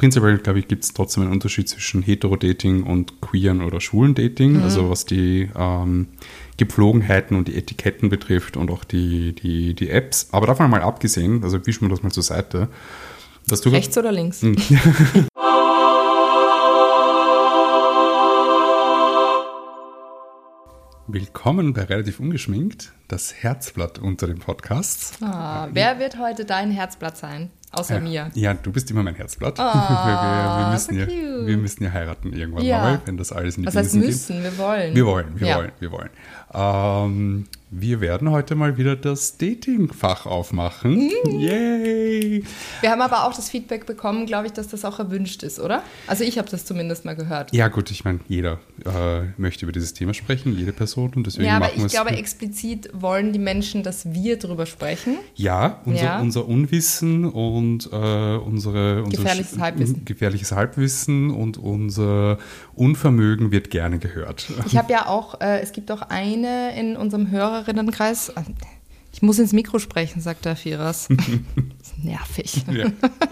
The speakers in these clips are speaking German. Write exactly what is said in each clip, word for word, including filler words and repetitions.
prinzipiell, glaube ich, gibt es trotzdem einen Unterschied zwischen Hetero-Dating und queeren oder schwulen Dating, mhm. also was die ähm, Gepflogenheiten und die Etiketten betrifft und auch die, die, die Apps. Aber davon mal abgesehen, also wischen wir das mal zur Seite. Dass du Rechts oder links? Willkommen bei Relativ Ungeschminkt, das Herzblatt unter den Podcasts. Ah, wer wird heute dein Herzblatt sein? Außer ja, mir. Ja, du bist immer mein Herzblatt. Oh, wir, wir, wir, müssen so ja, cute. wir müssen ja heiraten irgendwann ja. mal, wenn das alles in die Was heißt Binsen müssen? geht. Wir wollen. Wir wollen, wir ja. wollen, wir wollen. Ähm, wir werden heute mal wieder das Dating-Fach aufmachen. Mm. Yay! Wir haben aber auch das Feedback bekommen, glaube ich, dass das auch erwünscht ist, oder? Also ich habe das zumindest mal gehört. Ja gut, ich meine, jeder äh, möchte über dieses Thema sprechen, jede Person. Und deswegen ja, aber machen ich glaube, explizit wollen die Menschen, dass wir drüber sprechen. Ja, unser, ja. unser Unwissen und äh, unsere, unser gefährliches Halbwissen. gefährliches Halbwissen und unser Unvermögen wird gerne gehört. Ich habe ja auch, äh, es gibt auch eine in unserem Hörerinnenkreis, ich muss ins Mikro sprechen, sagt der Firas. Das ist nervig. Ja.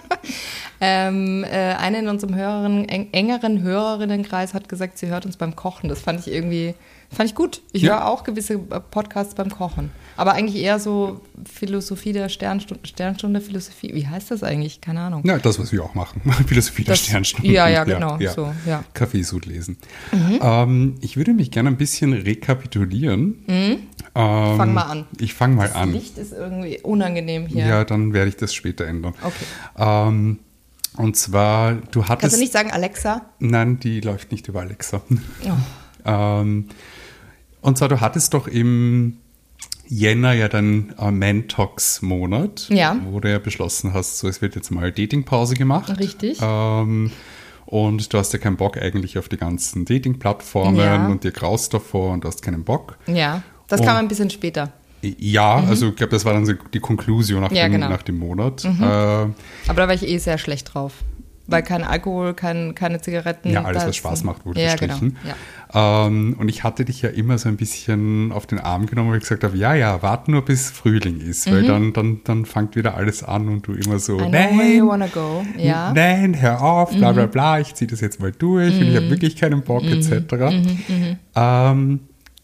ähm, äh, eine in unserem Hörerin, eng, engeren Hörerinnenkreis hat gesagt, sie hört uns beim Kochen. Das fand ich irgendwie, fand ich gut. Ich ja. höre auch gewisse Podcasts beim Kochen. Aber eigentlich eher so Philosophie der Sternstunde, Sternstunde Philosophie. Wie heißt das eigentlich? Keine Ahnung. Ja, das, was wir auch machen. Philosophie das, der Sternstunde. Ja, ja, genau. Ja, ja. So, ja. Kaffeesud lesen. Mhm. Ähm, ich würde mich gerne ein bisschen rekapitulieren. Mhm. Ähm, fang mal an. Ich fange mal das an. Das Licht ist irgendwie unangenehm hier. Ja, dann werde ich das später ändern. Okay. Ähm, und zwar, du hattest... Kannst du nicht sagen Alexa? Nein, die läuft nicht über Alexa. Oh. ähm, und zwar, du hattest doch im Jänner ja dann äh, Man-Talks-Monat, ja. wo du ja beschlossen hast, so es wird jetzt mal Dating-Pause gemacht. Richtig. Ähm, und du hast ja keinen Bock eigentlich auf die ganzen Dating-Plattformen ja. und dir graust davor und du hast keinen Bock. Ja, das und, kam ein bisschen später. Ja, mhm. also ich glaube, das war dann so die Konklusion nach, ja, dem, genau. nach dem Monat. Mhm. Äh, Aber da war ich eh sehr schlecht drauf. Weil kein Alkohol, kein, keine Zigaretten. Ja, alles, was Spaß macht, wurde ja, gestrichen. Genau. Ja. Ähm, und ich hatte dich ja immer so ein bisschen auf den Arm genommen, weil ich gesagt habe, ja, ja, warte nur, bis Frühling ist, mhm. weil dann, dann, dann fängt wieder alles an und du immer so, I know nein, where you wanna go. Ja. nein, hör auf, bla bla bla, ich ziehe das jetzt mal durch mhm. und ich habe wirklich keinen Bock, mhm. et cetera. Mhm. Mhm. Ähm,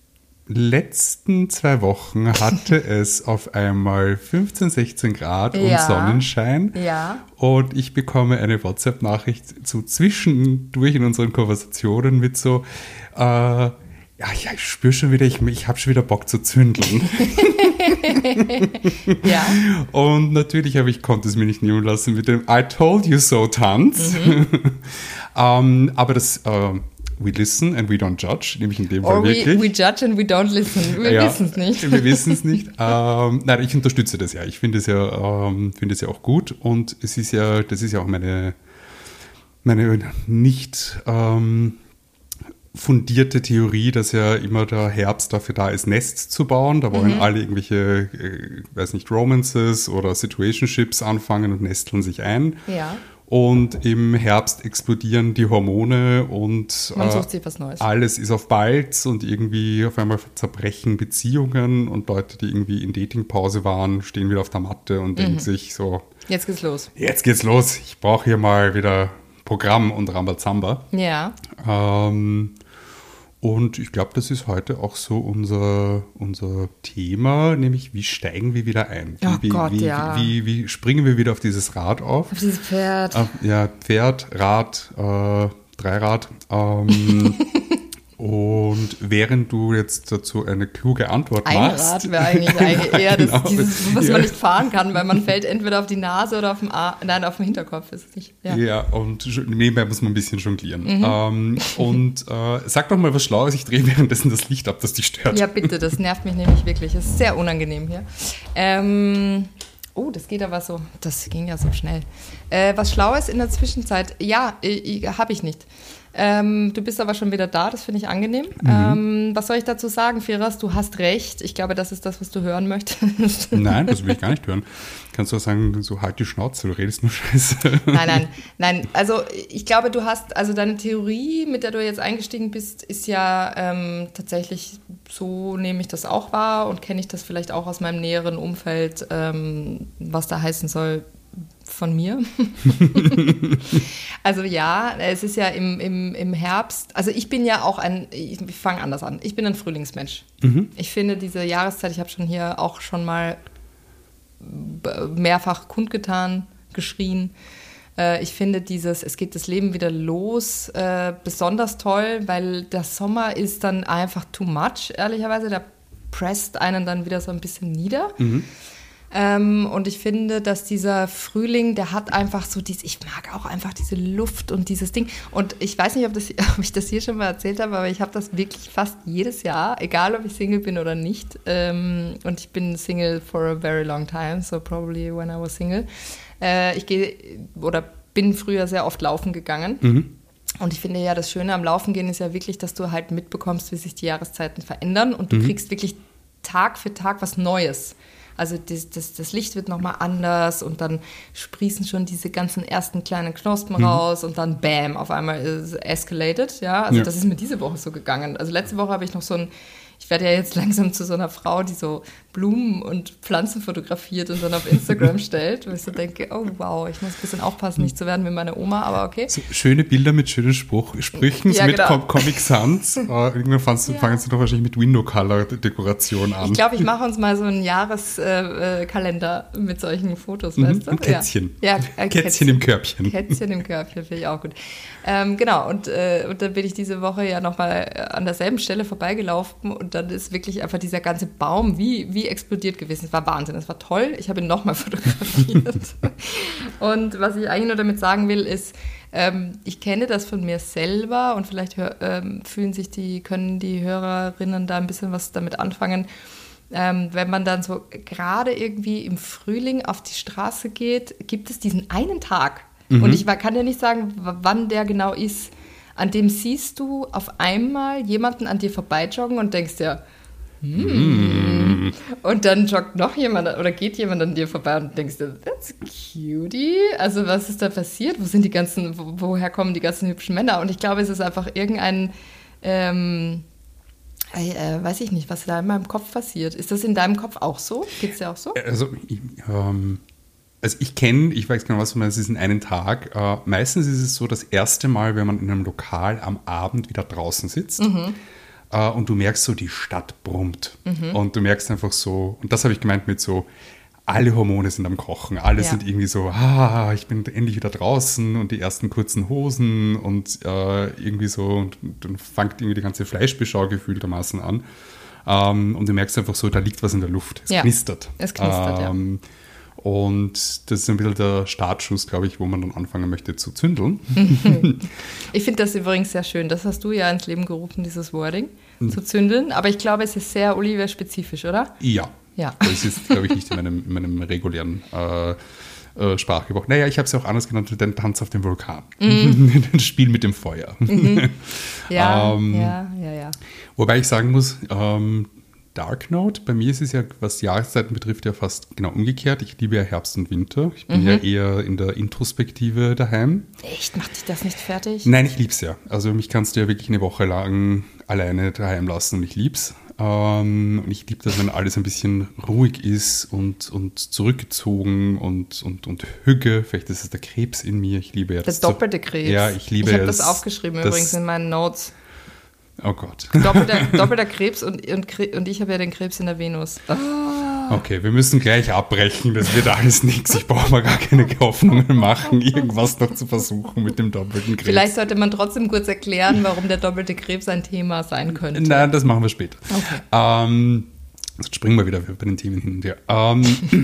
letzten zwei Wochen hatte es auf einmal fünfzehn, sechzehn Grad und ja. Sonnenschein. Ja. Und ich bekomme eine WhatsApp-Nachricht so zwischendurch in unseren Konversationen mit so, äh, ja, ja, ich spüre schon wieder, ich, ich habe schon wieder Bock zu zündeln. ja. Und natürlich habe ich, konnte es mir nicht nehmen lassen mit dem I told you so Tanz. Mhm. ähm, aber das... Äh, We listen and we don't judge, nämlich in dem Fall Or we, wirklich. we judge and we don't listen. Wir ja, wissen es nicht. Wir wissen es nicht. ähm, nein, ich unterstütze das ja. Ich finde es ja, ähm, finde es ja auch gut und es ist ja, das ist ja auch meine, meine nicht ähm, fundierte Theorie, dass ja immer der Herbst dafür da ist, Nest zu bauen. Da wollen mhm. alle irgendwelche, äh, weiß nicht, Romances oder Situationships anfangen und nesteln sich ein. Ja. Und im Herbst explodieren die Hormone und man sucht sich was Neues. Äh, alles ist auf Balz und irgendwie auf einmal zerbrechen Beziehungen und Leute, die irgendwie in Datingpause waren, stehen wieder auf der Matte und mhm. denken sich so, jetzt geht's los. Jetzt geht's los. Ich brauche hier mal wieder Programm und Rambazamba. Ja. Ähm, und ich glaube, das ist heute auch so unser, unser Thema, nämlich wie steigen wir wieder ein? Wie, oh wie, Gott, wie, ja. Wie, wie, wie springen wir wieder auf dieses Rad auf? Auf dieses Pferd. Auf, ja, Pferd, Rad, äh, Dreirad. Ähm, und während du jetzt dazu eine kluge Antwort machst. Einrad wäre eigentlich, eigentlich eher das, genau, dieses, was ja. man nicht fahren kann, weil man fällt entweder auf die Nase oder auf dem, Ar- nein, auf dem Hinterkopf. Ist es nicht. Ja. ja, und nebenbei muss man ein bisschen jonglieren. Mhm. Ähm, und äh, sag doch mal was Schlaues, ich drehe währenddessen das Licht ab, das dich stört. Ja, bitte, das nervt mich nämlich wirklich. Es ist sehr unangenehm hier. Ähm, oh, das geht aber so, das ging ja so schnell. Äh, was Schlaues in der Zwischenzeit? Ja, äh, habe ich nicht. Ähm, du bist aber schon wieder da, das finde ich angenehm. Mhm. Ähm, was soll ich dazu sagen, Firas? Du hast recht. Ich glaube, das ist das, was du hören möchtest. Nein, das will ich gar nicht hören. Kannst du auch sagen, so halt die Schnauze, du redest nur Scheiße. Nein, nein, nein. Also ich glaube, du hast, also deine Theorie, mit der du jetzt eingestiegen bist, ist ja ähm, tatsächlich, so nehme ich das auch wahr und kenne ich das vielleicht auch aus meinem näheren Umfeld, ähm, was da heißen soll, von mir. Also ja, es ist ja im, im, im Herbst, also ich bin ja auch ein, ich, ich fange anders an, ich bin ein Frühlingsmensch. Mhm. Ich finde diese Jahreszeit, ich habe schon hier auch schon mal mehrfach kundgetan, geschrien. Äh, ich finde dieses, es geht das Leben wieder los, äh, besonders toll, weil der Sommer ist dann einfach too much, ehrlicherweise, der presst einen dann wieder so ein bisschen nieder. Mhm. Ähm, und ich finde, dass dieser Frühling, der hat einfach so dieses, ich mag auch einfach diese Luft und dieses Ding. Und ich weiß nicht, ob, das, ob ich das hier schon mal erzählt habe, aber ich habe das wirklich fast jedes Jahr, egal ob ich Single bin oder nicht. Ähm, und ich bin Single for a very long time, so probably when I was single. Äh, ich gehe oder bin früher sehr oft laufen gegangen. Mhm. Und ich finde ja, das Schöne am Laufen gehen ist ja wirklich, dass du halt mitbekommst, wie sich die Jahreszeiten verändern. Und du mhm. kriegst wirklich Tag für Tag was Neues. Also das, das, das Licht wird nochmal anders und dann sprießen schon diese ganzen ersten kleinen Knospen mhm. raus und dann bam, auf einmal ist es escalated. Ja? Also ja. Das ist mir diese Woche so gegangen. Also letzte Woche habe ich noch so ein, ich werde ja jetzt langsam zu so einer Frau, die so Blumen und Pflanzen fotografiert und dann auf Instagram stellt, wo ich so denke, oh wow, ich muss ein bisschen aufpassen, nicht zu werden wie meine Oma, aber okay. So schöne Bilder mit schönen Spruch, Sprüchen, ja, mit genau. Comic Sans. uh, irgendwann fangst du, ja. fangen sie doch wahrscheinlich mit Window-Color-Dekoration an. Ich glaube, ich mache uns mal so einen Jahreskalender äh, mit solchen Fotos, mhm, weißt du? Ein Kätzchen. Ja, ja äh, Kätzchen, Kätzchen im Körbchen. Kätzchen im Körbchen, finde ich auch gut. Ähm, genau, und, äh, und dann bin ich diese Woche ja nochmal an derselben Stelle vorbeigelaufen und dann ist wirklich einfach dieser ganze Baum wie, wie explodiert gewesen. Es war Wahnsinn, es war toll. Ich habe ihn nochmal fotografiert. Und was ich eigentlich nur damit sagen will, ist, ähm, ich kenne das von mir selber und vielleicht hör, ähm, fühlen sich die, können die Hörerinnen da ein bisschen was damit anfangen. Ähm, wenn man dann so gerade irgendwie im Frühling auf die Straße geht, gibt es diesen einen Tag. Mhm. Und ich kann dir nicht sagen, wann der genau ist. An dem siehst du auf einmal jemanden an dir vorbeijoggen und denkst dir, hm. Und dann joggt noch jemand oder geht jemand an dir vorbei und denkst dir, that's cutie. Also was ist da passiert? Wo sind die ganzen, wo, woher kommen die ganzen hübschen Männer? Und ich glaube, es ist einfach irgendein, ähm, äh, weiß ich nicht, was da in meinem Kopf passiert. Ist das in deinem Kopf auch so? Geht's dir auch so? Also, ich, ähm, also ich kenne, ich weiß genau, was du meinst, es ist in einem Tag. Äh, meistens ist es so das erste Mal, wenn man in einem Lokal am Abend wieder draußen sitzt. Mhm. Uh, und du merkst so, die Stadt brummt. Mhm. Und du merkst einfach so, und das habe ich gemeint mit so, alle Hormone sind am Kochen. Alle ja. sind irgendwie so, ah, ich bin endlich wieder draußen und die ersten kurzen Hosen und uh, irgendwie so, und dann fängt irgendwie die ganze Fleischbeschau gefühltermaßen an. Um, und du merkst einfach so, da liegt was in der Luft. Es ja. knistert. Es knistert, um, ja. Und das ist ein bisschen der Startschuss, glaube ich, wo man dann anfangen möchte zu zündeln. Ich finde das übrigens sehr schön. Das hast du ja ins Leben gerufen, dieses Wording, mhm. zu zündeln. Aber ich glaube, es ist sehr Oliver-spezifisch, oder? Ja. ja. Das ist, glaube ich, nicht in meinem, in meinem regulären äh, äh, Sprachgebrauch. Naja, ich habe es ja auch anders genannt, den Tanz auf dem Vulkan. Mhm. Das Spiel mit dem Feuer. Mhm. Ja, ähm, ja, ja, ja. Wobei ich sagen muss, ähm, Dark Note, bei mir ist es ja, was Jahreszeiten betrifft, ja fast genau umgekehrt. Ich liebe ja Herbst und Winter. Ich bin mhm. ja eher in der Introspektive daheim. Echt? Macht dich das nicht fertig? Nein, ich lieb's ja. Also mich kannst du ja wirklich eine Woche lang alleine daheim lassen und ich lieb's. Ähm, und ich liebe das, wenn alles ein bisschen ruhig ist und, und zurückgezogen und, und, und Hüge. Vielleicht ist es der Krebs in mir. Ich liebe ja das. Der doppelte Krebs. Ja, ich liebe Ich habe das aufgeschrieben das, übrigens in meinen Notes. Oh Gott. Doppelter, doppelter Krebs und, und, und ich habe ja den Krebs in der Venus. Oh. Okay, wir müssen gleich abbrechen. Das wird alles nichts. Ich brauche mal gar keine Hoffnungen machen, irgendwas noch zu versuchen mit dem doppelten Krebs. Vielleicht sollte man trotzdem kurz erklären, warum der doppelte Krebs ein Thema sein könnte. Nein, das machen wir später. Okay. Ähm, jetzt springen wir wieder bei den Themen hin und her. Ähm,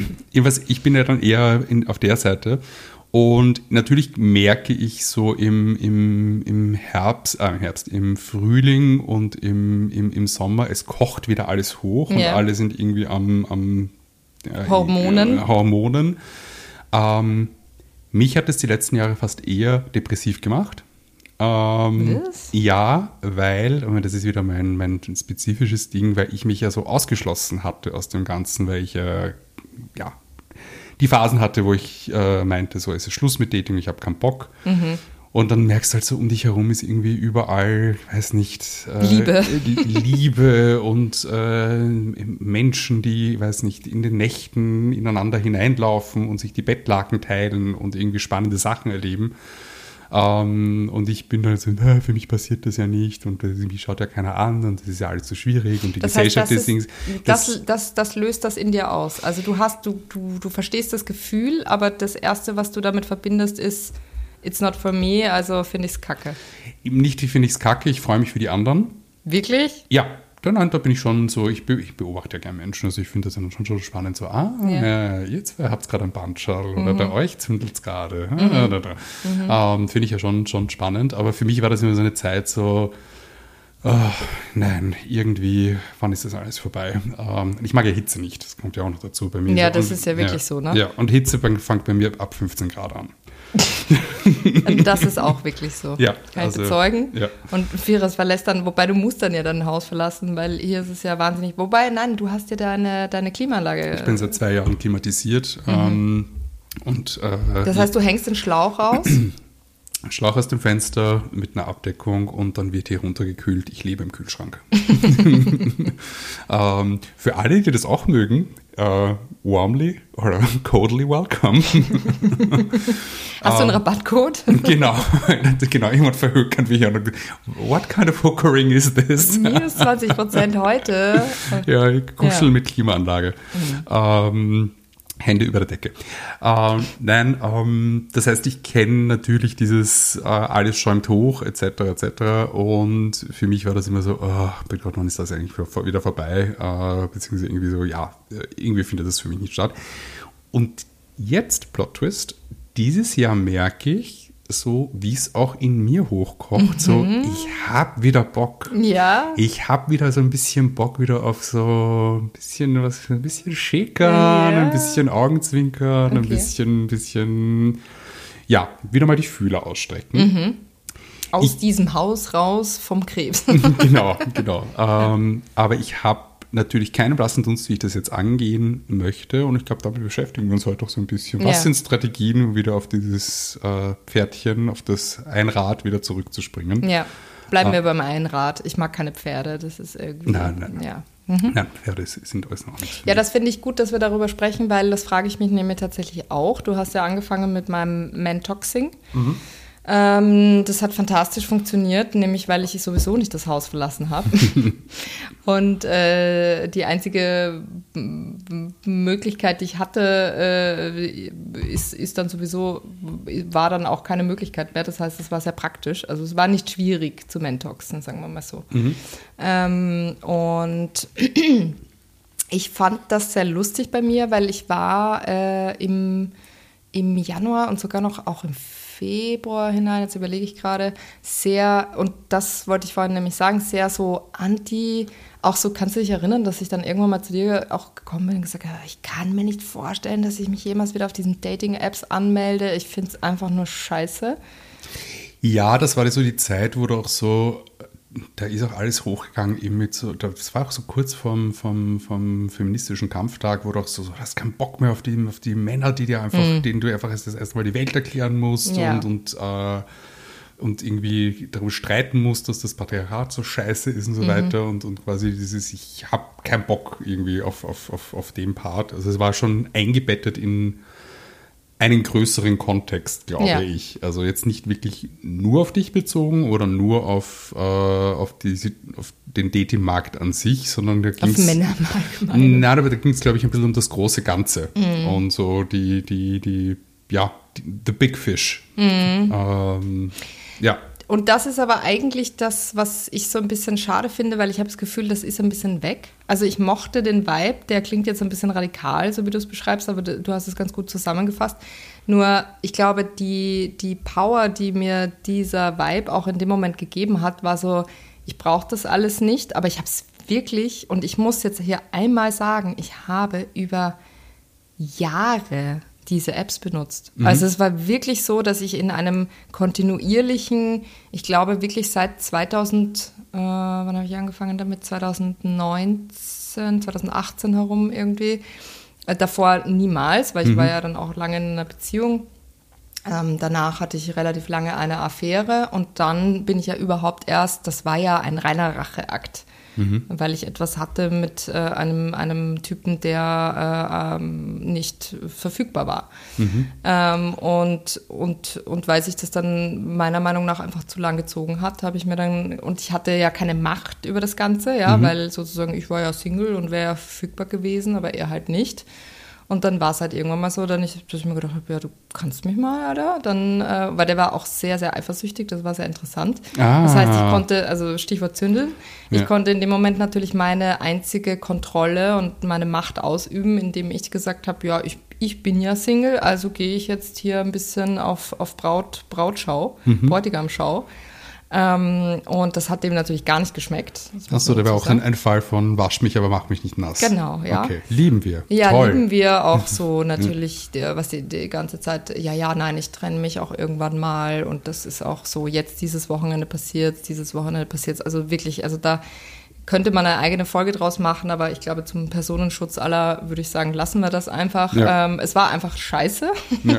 ich bin ja dann eher in, auf der Seite. Und natürlich merke ich so im, im, im Herbst, äh, Herbst, im Frühling und im, im, im Sommer, es kocht wieder alles hoch und ja. alle sind irgendwie am, am äh, Hormonen. Äh, Hormonen. Ähm, mich hat es die letzten Jahre fast eher depressiv gemacht. Ähm, Was? Ja, weil, das ist wieder mein, mein spezifisches Ding, weil ich mich ja so ausgeschlossen hatte aus dem Ganzen, weil ich äh, ja die Phasen hatte, wo ich äh, meinte, so es ist Schluss mit Dating, ich habe keinen Bock. Mhm. Und dann merkst du halt so, um dich herum ist irgendwie überall, weiß nicht, äh, Liebe. Liebe und äh, Menschen, die, weiß nicht, in den Nächten ineinander hineinlaufen und sich die Bettlaken teilen und irgendwie spannende Sachen erleben. Ähm, und ich bin dann so, na, für mich passiert das ja nicht und irgendwie schaut ja keiner an und das ist ja alles so schwierig und die das heißt, Gesellschaft das, ist, ist, das, das, das, das löst das in dir aus. Also du hast, du, du, du verstehst das Gefühl, aber das Erste, was du damit verbindest, ist it's not for me, also finde ich es kacke. Eben nicht, wie finde ich es kacke, ich freue mich für die anderen. Wirklich? Ja. Nein, da bin ich schon so, ich, be, ich beobachte ja gerne Menschen, also ich finde das dann schon, schon spannend, so, ah, ja. äh, ihr zwei habt gerade ein Bandschall mhm. oder bei euch zündelt es gerade. Mhm. Ah, da, da. Mhm. Ähm, finde ich ja schon, schon spannend, aber für mich war das immer so eine Zeit so, oh, nein, irgendwie, wann ist das alles vorbei? Ähm, ich mag ja Hitze nicht, das kommt ja auch noch dazu bei mir. Ja, so. das und, ist ja wirklich ja, so, ne? Ja, und Hitze fängt bei mir ab fünfzehn Grad an. Das ist auch wirklich so. Ja, Kann also, ich bezeugen. Ja. Und Vieres verlässt dann, wobei du musst dann ja dein Haus verlassen, weil hier ist es ja wahnsinnig. Wobei, nein, du hast ja deine, deine Klimaanlage. Ich bin seit zwei Jahren klimatisiert. Mhm. Ähm, und, äh, das heißt, du hängst den Schlauch raus? Schlauch aus dem Fenster mit einer Abdeckung und dann wird hier runtergekühlt. Ich lebe im Kühlschrank. ähm, für alle, die das auch mögen, uh, warmly oder coldly welcome. Hast du einen Rabattcode? Genau, genau, jemand verhökern wie hier. What kind of hookering is this? Minus zwanzig Prozent heute. Ja, Kuschel ja. mit Klimaanlage. Mhm. Ähm, Hände über der Decke. Ähm, nein, ähm, das heißt, ich kenne natürlich dieses äh, alles schäumt hoch, et cetera et cetera. Und für mich war das immer so, oh, bei Gott, wann ist das eigentlich wieder vorbei? Äh, beziehungsweise irgendwie so, ja, irgendwie findet das für mich nicht statt. Und jetzt, Plot Twist, dieses Jahr merke ich, so wie es auch in mir hochkocht, mhm. so ich habe wieder Bock. Ja. Ich habe wieder so ein bisschen Bock wieder auf so ein bisschen was, ein bisschen Schäkern, ja. ein bisschen Augenzwinkern, okay. ein bisschen, ein bisschen, ja, wieder mal die Fühler ausstrecken. Mhm. Aus ich, diesem Haus raus vom Krebs. Genau, genau. Ähm, aber ich habe natürlich keinen blassen Dunst, wie ich das jetzt angehen möchte. Und ich glaube, damit beschäftigen wir uns heute auch so ein bisschen. Was ja. sind Strategien, um wieder auf dieses äh, Pferdchen, auf das Einrad wieder zurückzuspringen? Ja, bleiben ah. wir beim Einrad. Ich mag keine Pferde. Das ist irgendwie... Nein, nein, nein. Ja. Mhm. Nein, Pferde sind alles noch nicht. Ja, das finde ich gut, dass wir darüber sprechen, weil das frage ich mich nämlich tatsächlich auch. Du hast ja angefangen mit meinem Mantoxing. Mhm. Ähm, das hat fantastisch funktioniert, nämlich weil ich sowieso nicht das Haus verlassen habe. Und äh, die einzige m- Möglichkeit, die ich hatte, äh, ist, ist dann sowieso, war dann auch keine Möglichkeit mehr. Das heißt, es war sehr praktisch. Also es war nicht schwierig zu mentoxen, sagen wir mal so. Mhm. Ähm, und ich fand das sehr lustig bei mir, weil ich war äh, im, im Januar und sogar noch auch im Februar hinein, jetzt überlege ich gerade, sehr, und das wollte ich vorhin nämlich sagen, sehr so anti, auch so, kannst du dich erinnern, dass ich dann irgendwann mal zu dir auch gekommen bin und gesagt habe, ich kann mir nicht vorstellen, dass ich mich jemals wieder auf diesen Dating-Apps anmelde, ich finde es einfach nur scheiße. Ja, das war so die Zeit, wo du auch so, da ist auch alles hochgegangen, eben mit so, das war auch so kurz vom, vom, vom feministischen Kampftag, wo du auch so, du hast keinen Bock mehr auf die, auf die Männer, die dir einfach, mhm. denen du einfach das erste Mal die Welt erklären musst ja. und, und, äh, und irgendwie darum streiten musst, dass das Patriarchat so scheiße ist und so mhm. weiter und, und quasi dieses, ich habe keinen Bock irgendwie auf, auf, auf, auf den Part. Also es war schon eingebettet in einen größeren Kontext, glaube ja. ich. Also jetzt nicht wirklich nur auf dich bezogen oder nur auf, äh, auf, die, auf den Dating-Markt an sich, sondern da ging es... Auf Männer allgemein. Nein, aber da ging es, glaube ich, ein bisschen um das große Ganze. Mhm. Und so die, die, die, ja, die, the big fish. Mhm. Ähm, ja. Und das ist aber eigentlich das, was ich so ein bisschen schade finde, weil ich habe das Gefühl, das ist ein bisschen weg. Also ich mochte den Vibe, der klingt jetzt ein bisschen radikal, so wie du es beschreibst, aber du hast es ganz gut zusammengefasst. Nur ich glaube, die, die Power, die mir dieser Vibe auch in dem Moment gegeben hat, war so, ich brauche das alles nicht, aber ich habe es wirklich, und ich muss jetzt hier einmal sagen, ich habe über Jahre diese Apps benutzt. Mhm. Also es war wirklich so, dass ich in einem kontinuierlichen, ich glaube wirklich seit zweitausend, äh, wann habe ich angefangen damit? zweitausendneunzehn, zweitausendachtzehn herum irgendwie. Äh, davor niemals, weil ich mhm. war ja dann auch lange in einer Beziehung. Ähm, danach hatte ich relativ lange eine Affäre und dann bin ich ja überhaupt erst, das war ja ein reiner Racheakt. mhm. weil ich etwas hatte mit äh, einem, einem Typen, der äh, ähm, nicht verfügbar war. Mhm. Ähm, und, und, und weil sich das dann meiner Meinung nach einfach zu lang gezogen hat, habe ich mir dann, und ich hatte ja keine Macht über das Ganze, ja, mhm. weil sozusagen ich war ja Single und wäre ja verfügbar gewesen, aber er halt nicht. Und dann war es halt irgendwann mal so, dann ich, dass ich mir gedacht habe, ja, du kannst mich mal, Alter. Dann, äh, weil der war auch sehr, sehr eifersüchtig, das war sehr interessant. Ah. Das heißt, ich konnte, also Stichwort Zündel, ich ja. konnte in dem Moment natürlich meine einzige Kontrolle und meine Macht ausüben, indem ich gesagt habe, ja, ich, ich bin ja Single, also gehe ich jetzt hier ein bisschen auf, auf Braut, Brautschau, mhm. Bräutigamschau. Ähm, und das hat dem natürlich gar nicht geschmeckt. Achso, der war auch ein, ein Fall von wasch mich, aber mach mich nicht nass. Genau, ja. Okay, lieben wir. Ja, Toll. lieben wir auch so natürlich, der, was die, die ganze Zeit, ja, ja, nein, ich trenne mich auch irgendwann mal und das ist auch so, jetzt dieses Wochenende passiert, dieses Wochenende passiert, also wirklich, also da könnte man eine eigene Folge draus machen, aber ich glaube, zum Personenschutz aller würde ich sagen, lassen wir das einfach. Ja. Ähm, es war einfach scheiße. Ja.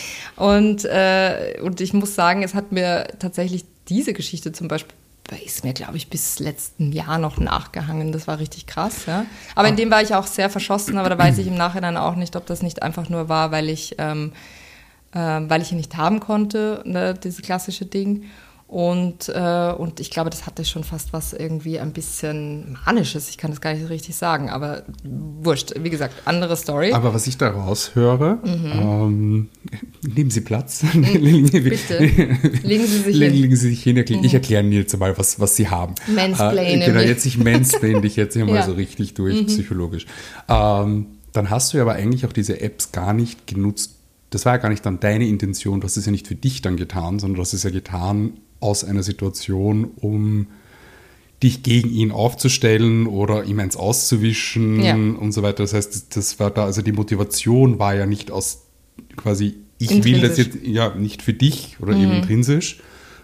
und, äh, und ich muss sagen, es hat mir tatsächlich diese Geschichte zum Beispiel, ist mir, glaube ich, bis letzten Jahr noch nachgehangen. Das war richtig krass, ja. Aber in dem war ich auch sehr verschossen, aber da weiß ich im Nachhinein auch nicht, ob das nicht einfach nur war, weil ich, ähm, äh, weil ich ihn nicht haben konnte, ne, dieses klassische Ding. Und, äh, und ich glaube, das hatte schon fast was irgendwie ein bisschen Manisches. Ich kann das gar nicht so richtig sagen, aber wurscht. Wie gesagt, andere Story. Aber was ich daraus höre, mhm. ähm, nehmen Sie Platz. Mhm. Bitte, legen Sie sich legen, hin. Legen Sie sich hin. Ich mhm. erkläre Ihnen jetzt mal, was, was Sie haben. Mansplainen. Äh, genau, jetzt ich mansplain dich jetzt hier ja. mal so richtig durch, mhm. psychologisch. Ähm, dann hast du ja aber eigentlich auch diese Apps gar nicht genutzt. Das war ja gar nicht dann deine Intention. Du hast es ja nicht für dich dann getan, sondern du hast es ja getan aus einer Situation, um dich gegen ihn aufzustellen oder ihm eins auszuwischen ja. und so weiter. Das heißt, das, das war da, also die Motivation war ja nicht aus quasi, ich will das jetzt ja nicht für dich oder mhm. eben intrinsisch,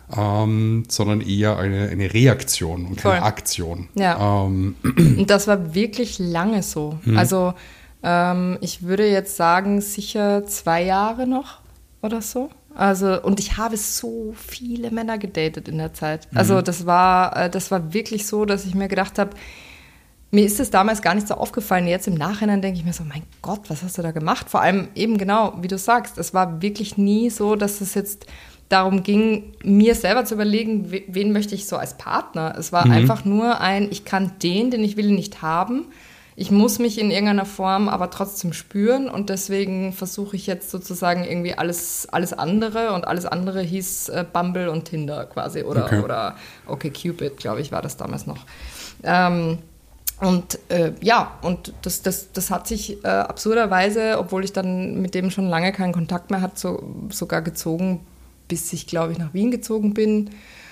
ähm, sondern eher eine, eine Reaktion und keine Voll. Aktion. Ja. Ähm. Und das war wirklich lange so. Mhm. Also ähm, ich würde jetzt sagen, sicher zwei Jahre noch oder so. Also, und ich habe so viele Männer gedatet in der Zeit. Also, das war, das war wirklich so, dass ich mir gedacht habe, mir ist es damals gar nicht so aufgefallen. Jetzt im Nachhinein denke ich mir so, mein Gott, was hast du da gemacht? Vor allem eben genau, wie du sagst, es war wirklich nie so, dass es jetzt darum ging, mir selber zu überlegen, wen möchte ich so als Partner. Es war mhm. einfach nur ein, ich kann den, den ich will, nicht haben. Ich muss mich in irgendeiner Form aber trotzdem spüren und deswegen versuche ich jetzt sozusagen irgendwie alles, alles andere und alles andere hieß äh, Bumble und Tinder quasi oder, okay. oder OkCupid, glaube ich, war das damals noch. Ähm, und äh, ja, und das, das, das hat sich äh, absurderweise, obwohl ich dann mit dem schon lange keinen Kontakt mehr hatte, so, sogar gezogen, bis ich, glaube ich, nach Wien gezogen bin.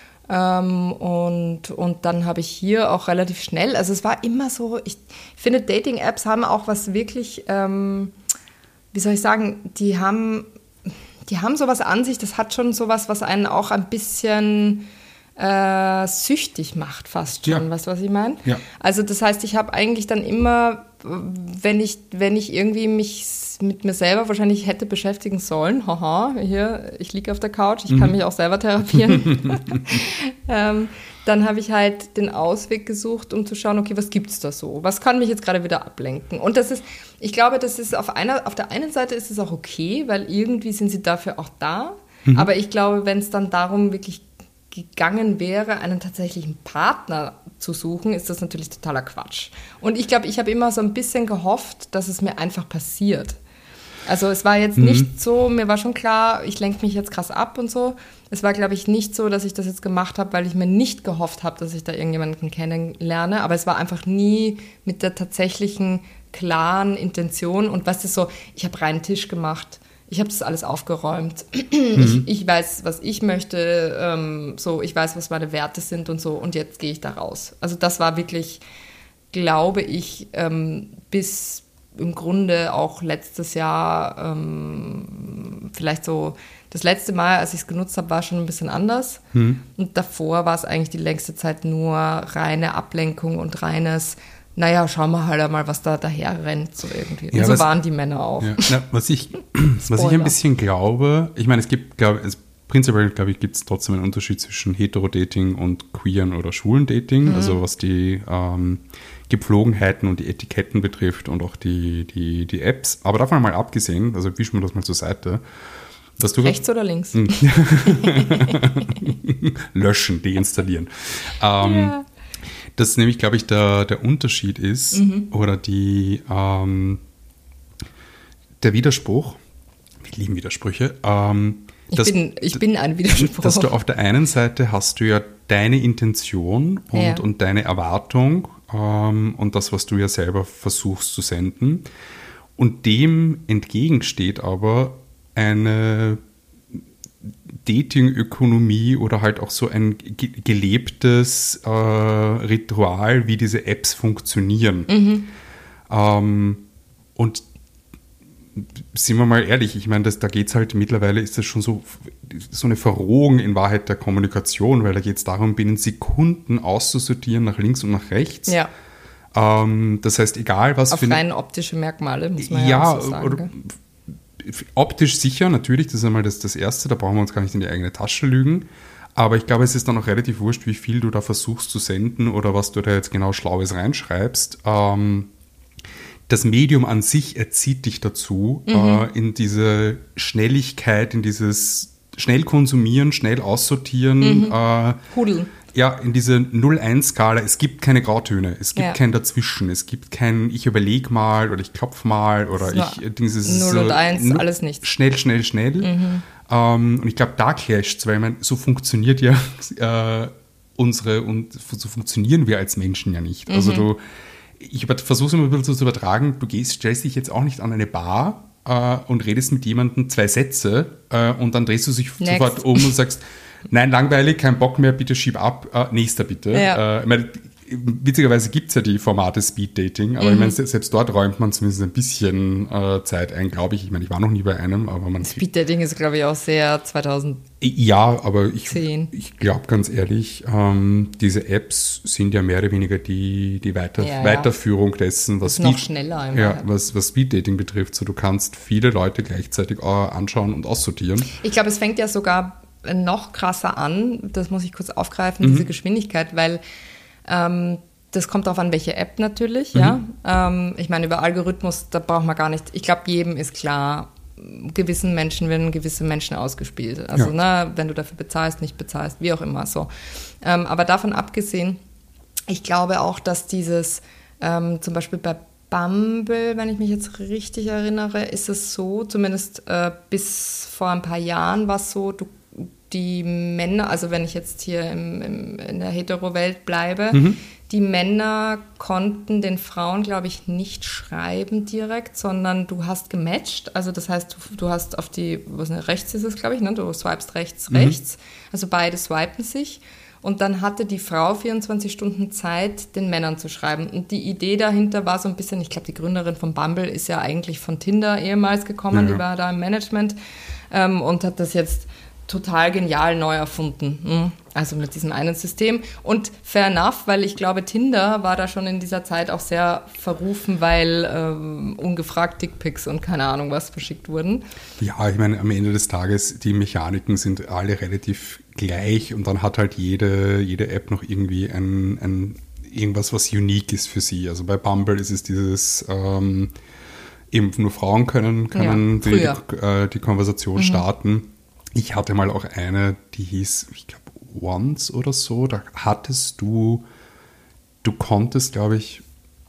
Ähm, und, und dann habe ich hier auch relativ schnell, also es war immer so, ich finde, Dating-Apps haben auch was wirklich, ähm, wie soll ich sagen, die haben, die haben sowas an sich, das hat schon sowas, was einen auch ein bisschen äh, süchtig macht fast schon, ja. Weißt du, was ich meine? Ja. Also das heißt, ich habe eigentlich dann immer, wenn ich, wenn ich irgendwie mich mit mir selber wahrscheinlich hätte beschäftigen sollen, haha, hier, ich liege auf der Couch, ich mhm. kann mich auch selber therapieren, ähm, dann habe ich halt den Ausweg gesucht, um zu schauen, okay, was gibt's da so? Was kann mich jetzt gerade wieder ablenken? Und das ist, ich glaube, das ist auf einer, auf der einen Seite ist es auch okay, weil irgendwie sind sie dafür auch da, mhm. aber ich glaube, wenn es dann darum wirklich gegangen wäre, einen tatsächlichen Partner zu suchen, ist das natürlich totaler Quatsch. Und ich glaube, ich habe immer so ein bisschen gehofft, dass es mir einfach passiert. Also es war jetzt mhm. nicht so, mir war schon klar, ich lenke mich jetzt krass ab und so. Es war, glaube ich, nicht so, dass ich das jetzt gemacht habe, weil ich mir nicht gehofft habe, dass ich da irgendjemanden kennenlerne. Aber es war einfach nie mit der tatsächlichen, klaren Intention. Und was ist so, ich habe reinen Tisch gemacht. Ich habe das alles aufgeräumt. Mhm. Ich, ich weiß, was ich möchte. Ähm, so, ich weiß, was meine Werte sind und so. Und jetzt gehe ich da raus. Also das war wirklich, glaube ich, ähm, bis im Grunde auch letztes Jahr, ähm, vielleicht so das letzte Mal, als ich es genutzt habe, war schon ein bisschen anders. Mhm. Und davor war es eigentlich die längste Zeit nur reine Ablenkung und reines, naja, schauen wir halt einmal, was da daher rennt, so irgendwie. Und ja, so was, waren die Männer auch. Ja. Na, was ich, was ich ein bisschen glaube, ich meine, es gibt, glaube es prinzipiell, glaube ich, gibt es trotzdem einen Unterschied zwischen Hetero-Dating und queeren oder schwulen Dating, mhm. also was die ähm, Gepflogenheiten und die Etiketten betrifft und auch die, die, die Apps. Aber davon mal abgesehen, also wischen wir das mal zur Seite. Dass du Rechts oder links? Löschen, deinstallieren. Ähm, ja. Dass nämlich, glaube ich, der, der Unterschied ist mhm. oder die, ähm, der Widerspruch, wir lieben Widersprüche, ähm, ich, dass, bin, ich bin ein Widerspruch. Dass du auf der einen Seite hast du ja deine Intention und, ja. und deine Erwartung ähm, und das, was du ja selber versuchst zu senden. Und dem entgegensteht aber eine Dating-Ökonomie oder halt auch so ein ge- gelebtes äh, Ritual, wie diese Apps funktionieren. Mhm. Ähm, und sind wir mal ehrlich, ich meine, das, da geht es halt, mittlerweile ist das schon so, so eine Verrohung in Wahrheit der Kommunikation, weil da geht es darum, binnen Sekunden auszusortieren nach links und nach rechts. Ja. Ähm, das heißt, egal was... Auf für rein optische Merkmale, muss man ja, ja auch so sagen. Oder, optisch sicher, natürlich, das ist einmal das, das Erste, da brauchen wir uns gar nicht in die eigene Tasche lügen. Aber ich glaube, es ist dann auch relativ wurscht, wie viel du da versuchst zu senden oder was du da jetzt genau Schlaues reinschreibst. Ähm, das Medium an sich erzieht dich dazu, mhm. äh, in diese Schnelligkeit, in dieses schnell konsumieren, schnell aussortieren. Mhm. Äh, Hudeln. Ja, in diese null eins Skala, es gibt keine Grautöne, es gibt ja. kein Dazwischen, es gibt kein, ich überlege mal oder ich klopfe mal oder ich... Dieses, null und eins, so, alles nichts. Schnell, schnell, schnell. Mhm. Ähm, und ich glaube, da clasht es, weil man, so funktioniert ja äh, unsere, und so funktionieren wir als Menschen ja nicht. Mhm. Also du, ich versuche es immer ein bisschen zu übertragen, du gehst, stellst dich jetzt auch nicht an eine Bar äh, und redest mit jemandem zwei Sätze äh, und dann drehst du dich Next. sofort um und sagst, nein, langweilig, kein Bock mehr, bitte schieb ab, äh, nächster bitte. Ja. Äh, ich meine, witzigerweise gibt es ja die Formate Speed Dating, aber mhm. ich meine, selbst dort räumt man zumindest ein bisschen äh, Zeit ein, glaube ich. Ich meine, ich war noch nie bei einem, aber man... Speed Dating ist, glaube ich, auch sehr zweitauszehn. Ja, aber ich, ich glaube ganz ehrlich, ähm, diese Apps sind ja mehr oder weniger die, die Weiter, ja, Weiterführung dessen, was, Speed, noch schneller ja, was, was Speed Dating betrifft. So, du kannst viele Leute gleichzeitig äh, anschauen und aussortieren. Ich glaube, es fängt ja sogar noch krasser an, das muss ich kurz aufgreifen, Mhm. diese Geschwindigkeit, weil ähm, das kommt darauf an, welche App natürlich, Mhm. ja. Ähm, ich meine, über Algorithmus, da braucht man gar nicht, ich glaube, jedem ist klar, gewissen Menschen werden gewisse Menschen ausgespielt. Also, Ja. ne, wenn du dafür bezahlst, nicht bezahlst, wie auch immer, so. Ähm, aber davon abgesehen, ich glaube auch, dass dieses, ähm, zum Beispiel bei Bumble, wenn ich mich jetzt richtig erinnere, ist es so, zumindest äh, bis vor ein paar Jahren war es so, du die Männer, also wenn ich jetzt hier im, im, in der Hetero-Welt bleibe, Mhm. die Männer konnten den Frauen, glaube ich, nicht schreiben direkt, sondern du hast gematcht. Also das heißt, du, du hast auf die, was ne, rechts ist es, glaube ich, ne? Du swipest rechts, Mhm. rechts. Also beide swipen sich. Und dann hatte die Frau vierundzwanzig Stunden Zeit, den Männern zu schreiben. Und die Idee dahinter war so ein bisschen, ich glaube, die Gründerin von Bumble ist ja eigentlich von Tinder ehemals gekommen, Ja. die war da im Management ähm, und hat das jetzt total genial neu erfunden. Also mit diesem einen System. Und fair enough, weil ich glaube, Tinder war da schon in dieser Zeit auch sehr verrufen, weil ähm, ungefragt Dickpics und keine Ahnung was verschickt wurden. Ja, ich meine, am Ende des Tages, die Mechaniken sind alle relativ gleich und dann hat halt jede, jede App noch irgendwie ein, ein irgendwas, was unique ist für sie. Also bei Bumble ist es dieses... Ähm, eben nur Frauen können, können ja, die, die, äh, die Konversation Mhm. starten. Ich hatte mal auch eine, die hieß, ich glaube, Once oder so. Da hattest du, du konntest, glaube ich,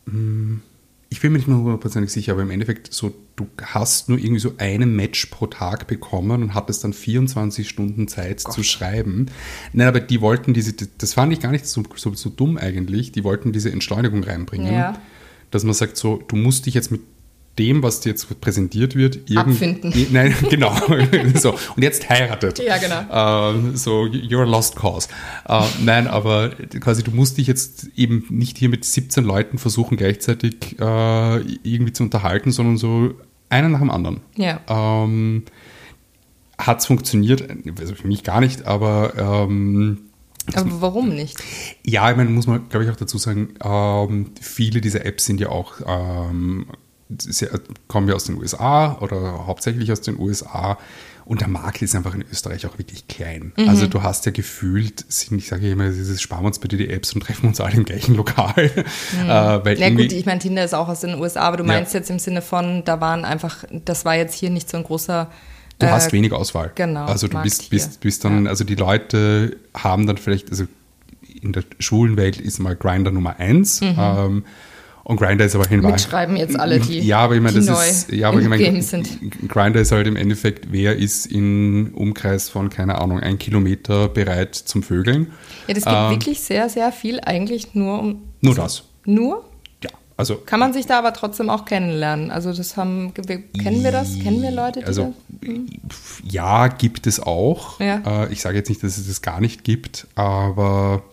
ich bin mir nicht mehr hundertprozentig sicher, aber im Endeffekt so, du hast nur irgendwie so einen Match pro Tag bekommen und hattest dann vierundzwanzig Stunden Zeit Gott. zu schreiben. Nein, aber die wollten diese, das fand ich gar nicht so, so, so dumm eigentlich, die wollten diese Entschleunigung reinbringen. Ja. Dass man sagt so, du musst dich jetzt mit dem, was dir jetzt präsentiert wird, Abfinden. I- nein, genau. so, und jetzt heiratet. Ja, genau. Äh, so, you're a lost cause. Äh, nein, aber quasi, du musst dich jetzt eben nicht hier mit siebzehn Leuten versuchen, gleichzeitig äh, irgendwie zu unterhalten, sondern so einen nach dem anderen. Ja. Ähm, hat es funktioniert? Also für mich gar nicht, aber ähm, Aber warum nicht? ja, ich meine, muss man, glaube ich, auch dazu sagen, ähm, viele dieser Apps sind ja auch ähm, sehr, kommen ja aus den U S A oder hauptsächlich aus den U S A und der Markt ist einfach in Österreich auch wirklich klein. Mhm. Also du hast ja gefühlt, ich sage ja immer, dieses sparen wir uns bitte die Apps und treffen uns alle im gleichen Lokal. Mhm. Äh, weil ja gut, ich meine, Tinder ist auch aus den U S A, aber du meinst ja. jetzt im Sinne von, da waren einfach, das war jetzt hier nicht so ein großer... Du hast äh, wenig Auswahl. Genau. Also du bist, bist, bist dann, ja. also die Leute haben dann vielleicht, also in der schwulen Welt ist mal Grindr Nummer eins. Mhm. Ähm, und Grindr ist aber hin. Mitschreiben jetzt alle, die, ja, aber ich meine, die das neu ist, ja, aber im ich meine, Game sind. Grindr ist halt im Endeffekt, wer ist in Umkreis von, keine Ahnung, ein Kilometer bereit zum Vögeln. Ja, das gibt ähm, wirklich sehr, sehr viel eigentlich nur um... Nur das. Nur? Ja, also... Kann man sich da aber trotzdem auch kennenlernen? Also das haben... Kennen wir das? Kennen wir Leute, die also, das... Hm? Ja, gibt es auch. Ja. Äh, ich sage jetzt nicht, dass es das gar nicht gibt, aber...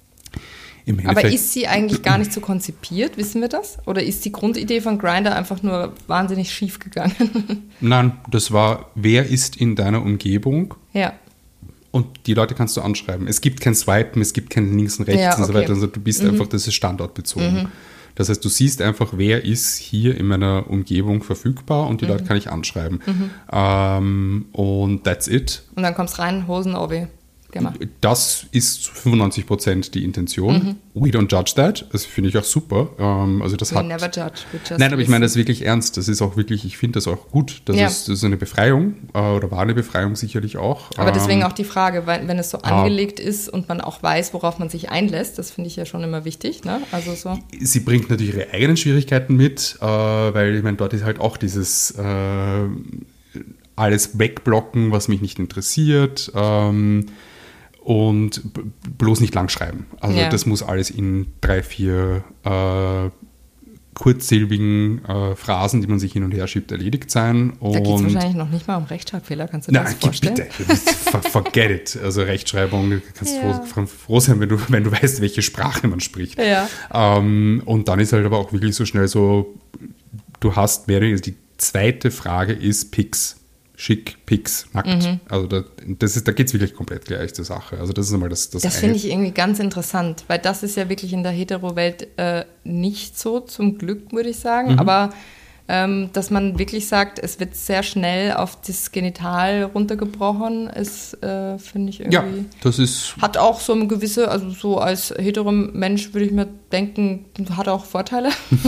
Aber ist sie eigentlich gar nicht so konzipiert, wissen wir das? Oder ist die Grundidee von Grindr einfach nur wahnsinnig schief gegangen? Nein, das war, wer ist in deiner Umgebung? Ja. Und die Leute kannst du anschreiben. Es gibt kein Swipen, es gibt kein Links und Rechts ja, okay. und so weiter. Also du bist mhm. einfach, das ist standortbezogen. Mhm. Das heißt, du siehst einfach, wer ist hier in meiner Umgebung verfügbar und die mhm. Leute kann ich anschreiben. Mhm. Ähm, und that's it. Und dann kommst rein, Hosen, Obi. Gemacht. Das ist zu fünfundneunzig Prozent die Intention. Mhm. We don't judge that. Das finde ich auch super. Ähm, also das We hat, never judge. We just nein, aber ich meine das wirklich ernst. Das ist auch wirklich, ich finde das auch gut. Das, ja. ist, das ist eine Befreiung äh, oder war eine Befreiung sicherlich auch. Aber deswegen ähm, auch die Frage, weil, wenn es so angelegt äh, ist und man auch weiß, worauf man sich einlässt, das finde ich ja schon immer wichtig. Ne? Also so. Sie bringt natürlich ihre eigenen Schwierigkeiten mit, äh, weil ich meine, dort ist halt auch dieses äh, alles wegblocken, was mich nicht interessiert. Ähm, Und bloß nicht lang schreiben. Also ja. das muss alles in drei, vier äh, kurzsilbigen äh, Phrasen, die man sich hin und her schiebt, erledigt sein. Und da geht es wahrscheinlich noch nicht mal um Rechtschreibfehler, kannst du dir das vorstellen? Nein, bitte, forget it. Also Rechtschreibung, du kannst ja. froh, froh sein, wenn du, wenn du weißt, welche Sprache man spricht. Ja. Ähm, und dann ist halt aber auch wirklich so schnell so, du hast, wäre die zweite Frage ist Pics. Schick, Pics, nackt. Mhm. Also da, das ist, da geht es wirklich komplett gleich zur Sache. Also das ist einmal das, das Das finde ich irgendwie ganz interessant, weil das ist ja wirklich in der Hetero-Welt äh, nicht so, zum Glück, würde ich sagen. Mhm. Aber ähm, dass man wirklich sagt, es wird sehr schnell auf das Genital runtergebrochen, ist, äh, finde ich irgendwie... Ja, das ist... Hat auch so eine gewisse, also so als hetero-Mensch würde ich mir denken, hat auch Vorteile.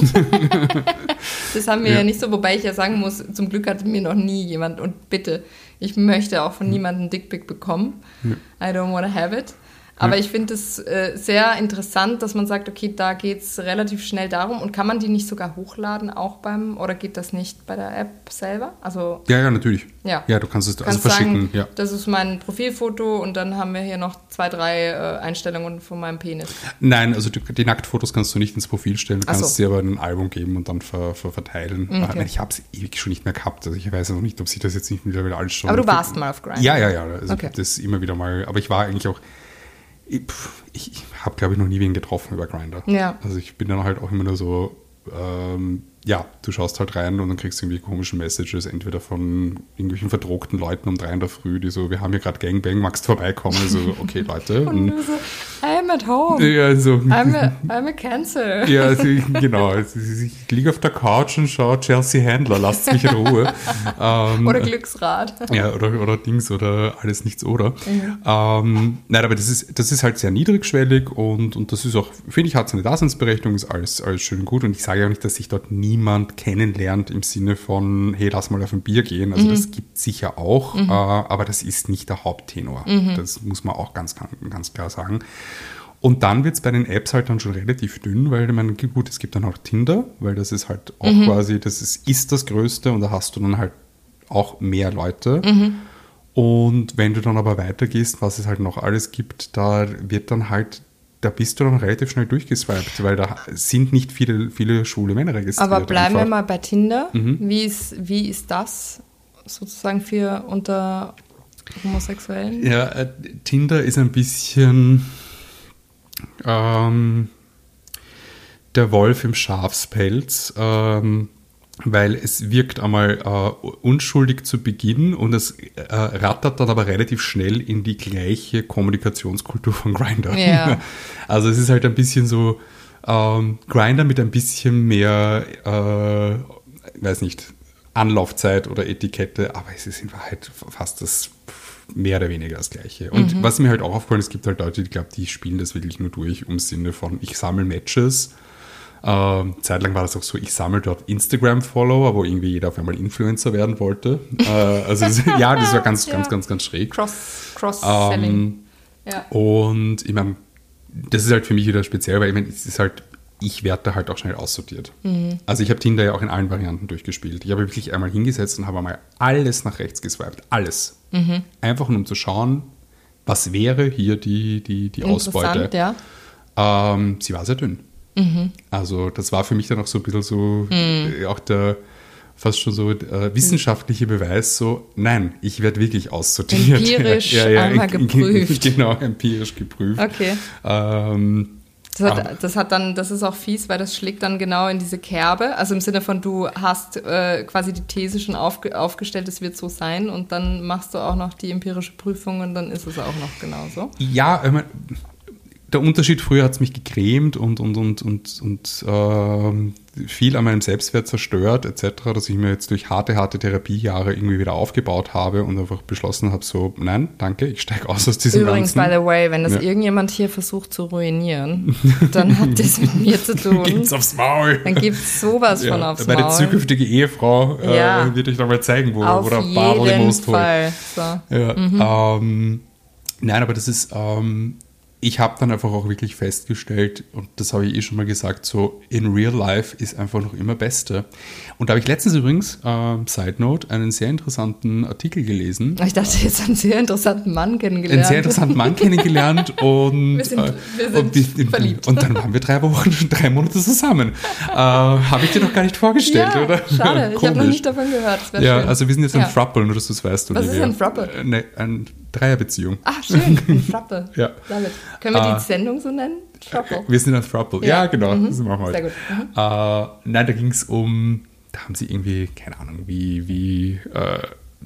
Das haben wir ja. ja nicht so, wobei ich ja sagen muss, zum Glück hat mir noch nie jemand, und bitte, ich möchte auch von niemandem einen Dickpic bekommen. Ja. I don't want to have it. Aber ja. ich finde es äh, sehr interessant, dass man sagt, okay, da geht es relativ schnell darum. Und kann man die nicht sogar hochladen, auch beim, oder geht das nicht bei der App selber? Also, ja, ja, natürlich. Ja, ja du kannst es kannst also verschicken. Sagen, ja. Das ist mein Profilfoto und dann haben wir hier noch zwei, drei äh, Einstellungen von meinem Penis. Nein, also die, die Nacktfotos kannst du nicht ins Profil stellen. Du Ach kannst so. sie aber in ein Album geben und dann ver, ver, verteilen. Okay. Ich habe es ewig schon nicht mehr gehabt. Also ich weiß noch nicht, ob sie das jetzt nicht mittlerweile alles schon... Aber du warst mal auf Grindr? Ja, ja, ja. Also okay. das immer wieder mal. Aber ich war eigentlich auch... Ich, ich habe, glaube ich, noch nie wen getroffen über Grindr. Ja. Also ich bin dann halt auch immer nur so, ähm, ja, du schaust halt rein und dann kriegst du irgendwie komische Messages, entweder von irgendwelchen verdruckten Leuten um drei in der Früh, die so, wir haben hier gerade Gangbang, magst du vorbeikommen? So, okay, Leute. Und, und du so, I'm at home. Ja, so, I'm, a, I'm a cancer. Ja, also, genau. Also, ich liege auf der Couch und schaue Chelsea Handler, lasst mich in Ruhe. ähm, oder Glücksrad. Ja, oder, oder Dings oder alles nichts oder. Mhm. Ähm, nein, aber das ist, das ist halt sehr niedrigschwellig und, und das ist auch, finde ich, hat seine Daseinsberechtigung, ist alles, alles schön gut und ich sage ja auch nicht, dass sich dort niemand kennenlernt im Sinne von, hey, lass mal auf ein Bier gehen. Also mhm. das gibt es sicher auch, mhm. äh, aber das ist nicht der Haupttenor. Mhm. Das muss man auch ganz, ganz klar sagen. Und dann wird es bei den Apps halt dann schon relativ dünn, weil ich meine, gut, es gibt dann auch Tinder, weil das ist halt auch mhm. quasi, das ist, ist das Größte und da hast du dann halt auch mehr Leute. Mhm. Und wenn du dann aber weitergehst, was es halt noch alles gibt, da wird dann halt, da bist du dann relativ schnell durchgeswiped, weil da sind nicht viele, viele schwule Männer registriert. Aber bleiben einfach. wir mal bei Tinder. Mhm. Wie ist, wie ist das sozusagen für unter Homosexuellen? Ja, äh, Tinder ist ein bisschen ähm, der Wolf im Schafspelz, ähm, weil es wirkt einmal äh, unschuldig zu Beginn und es äh, rattert dann aber relativ schnell in die gleiche Kommunikationskultur von Grindr. Ja. Also es ist halt ein bisschen so ähm, Grindr mit ein bisschen mehr, äh, weiß nicht, Anlaufzeit oder Etikette, aber es ist in Wahrheit fast das mehr oder weniger das Gleiche. Und mhm. was mir halt auch aufgefallen ist, es gibt halt Leute, die glauben, die spielen das wirklich nur durch im Sinne von, ich sammle Matches. Ähm, zeitlang war das auch so, ich sammle dort Instagram-Follower, wo irgendwie jeder auf einmal Influencer werden wollte. äh, also das, ja, das war ganz, ja. ganz, ganz, ganz schräg. Cross, Cross-Selling. Ähm, ja. Und ich meine, das ist halt für mich wieder speziell, weil ich meine, es ist halt, ich werde da halt auch schnell aussortiert. Mhm. Also ich habe Tinder ja auch in allen Varianten durchgespielt. Ich habe wirklich einmal hingesetzt und habe einmal alles nach rechts geswiped. Alles. Mhm. Einfach nur um zu schauen, was wäre hier die, die, die Ausbeute. Ja. Ähm, sie war sehr dünn. Mhm. Also das war für mich dann auch so ein bisschen so, mhm. äh, auch der fast schon so äh, wissenschaftliche Beweis, so, nein, ich werde wirklich aussortiert. Empirisch ja, ja, einmal geprüft. Genau, empirisch geprüft. Okay. Ähm, Das hat, das hat dann, das ist auch fies, weil das schlägt dann genau in diese Kerbe. Also im Sinne von, du hast äh, quasi die These schon aufge, aufgestellt, es wird so sein und dann machst du auch noch die empirische Prüfung und dann ist es auch noch genauso. Ja, ich meine, der Unterschied, früher hat es mich gegrämt und, und, und, und, und äh, viel an meinem Selbstwert zerstört et cetera, dass ich mir jetzt durch harte, harte Therapiejahre irgendwie wieder aufgebaut habe und einfach beschlossen habe, so, nein, danke, ich steige aus aus diesem Übrigens, Ganzen. by the way, wenn das ja. irgendjemand hier versucht zu ruinieren, dann hat das mit mir zu tun. Gibt's aufs Maul. Dann gibt's sowas ja. von aufs Meine Maul. Meine zukünftige Ehefrau äh, ja. wird euch nochmal zeigen, wo, Auf wo der Bar die Most holt. Fall. So. Ja, mhm. ähm, nein, aber das ist... Ähm, ich habe dann einfach auch wirklich festgestellt, und das habe ich eh schon mal gesagt, so in real life ist einfach noch immer Beste. Und da habe ich letztens übrigens, äh, Side Note, einen sehr interessanten Artikel gelesen. Ich dachte, jetzt einen sehr interessanten Mann kennengelernt. Einen sehr interessanten Mann kennengelernt und, wir sind, wir sind und, die, verliebt. Und dann waren wir drei Wochen, drei Monate zusammen. äh, habe ich dir noch gar nicht vorgestellt, ja, oder? Schade, ich habe noch nicht davon gehört. Das ja, schön. Also wir sind jetzt ein ja. Throuple, nur dass du es weißt. Was ist ein Throuple? Eine, eine Dreierbeziehung. Ach, schön, ein Throuple. Ja. Damit. Können wir die uh, Sendung so nennen? Throuple. Wir sind ein Throuple. Ja, ja genau. Mhm. Das machen wir Sehr gut. Mhm. Uh, nein, da ging es um, da haben sie irgendwie, keine Ahnung, wie, wie, äh,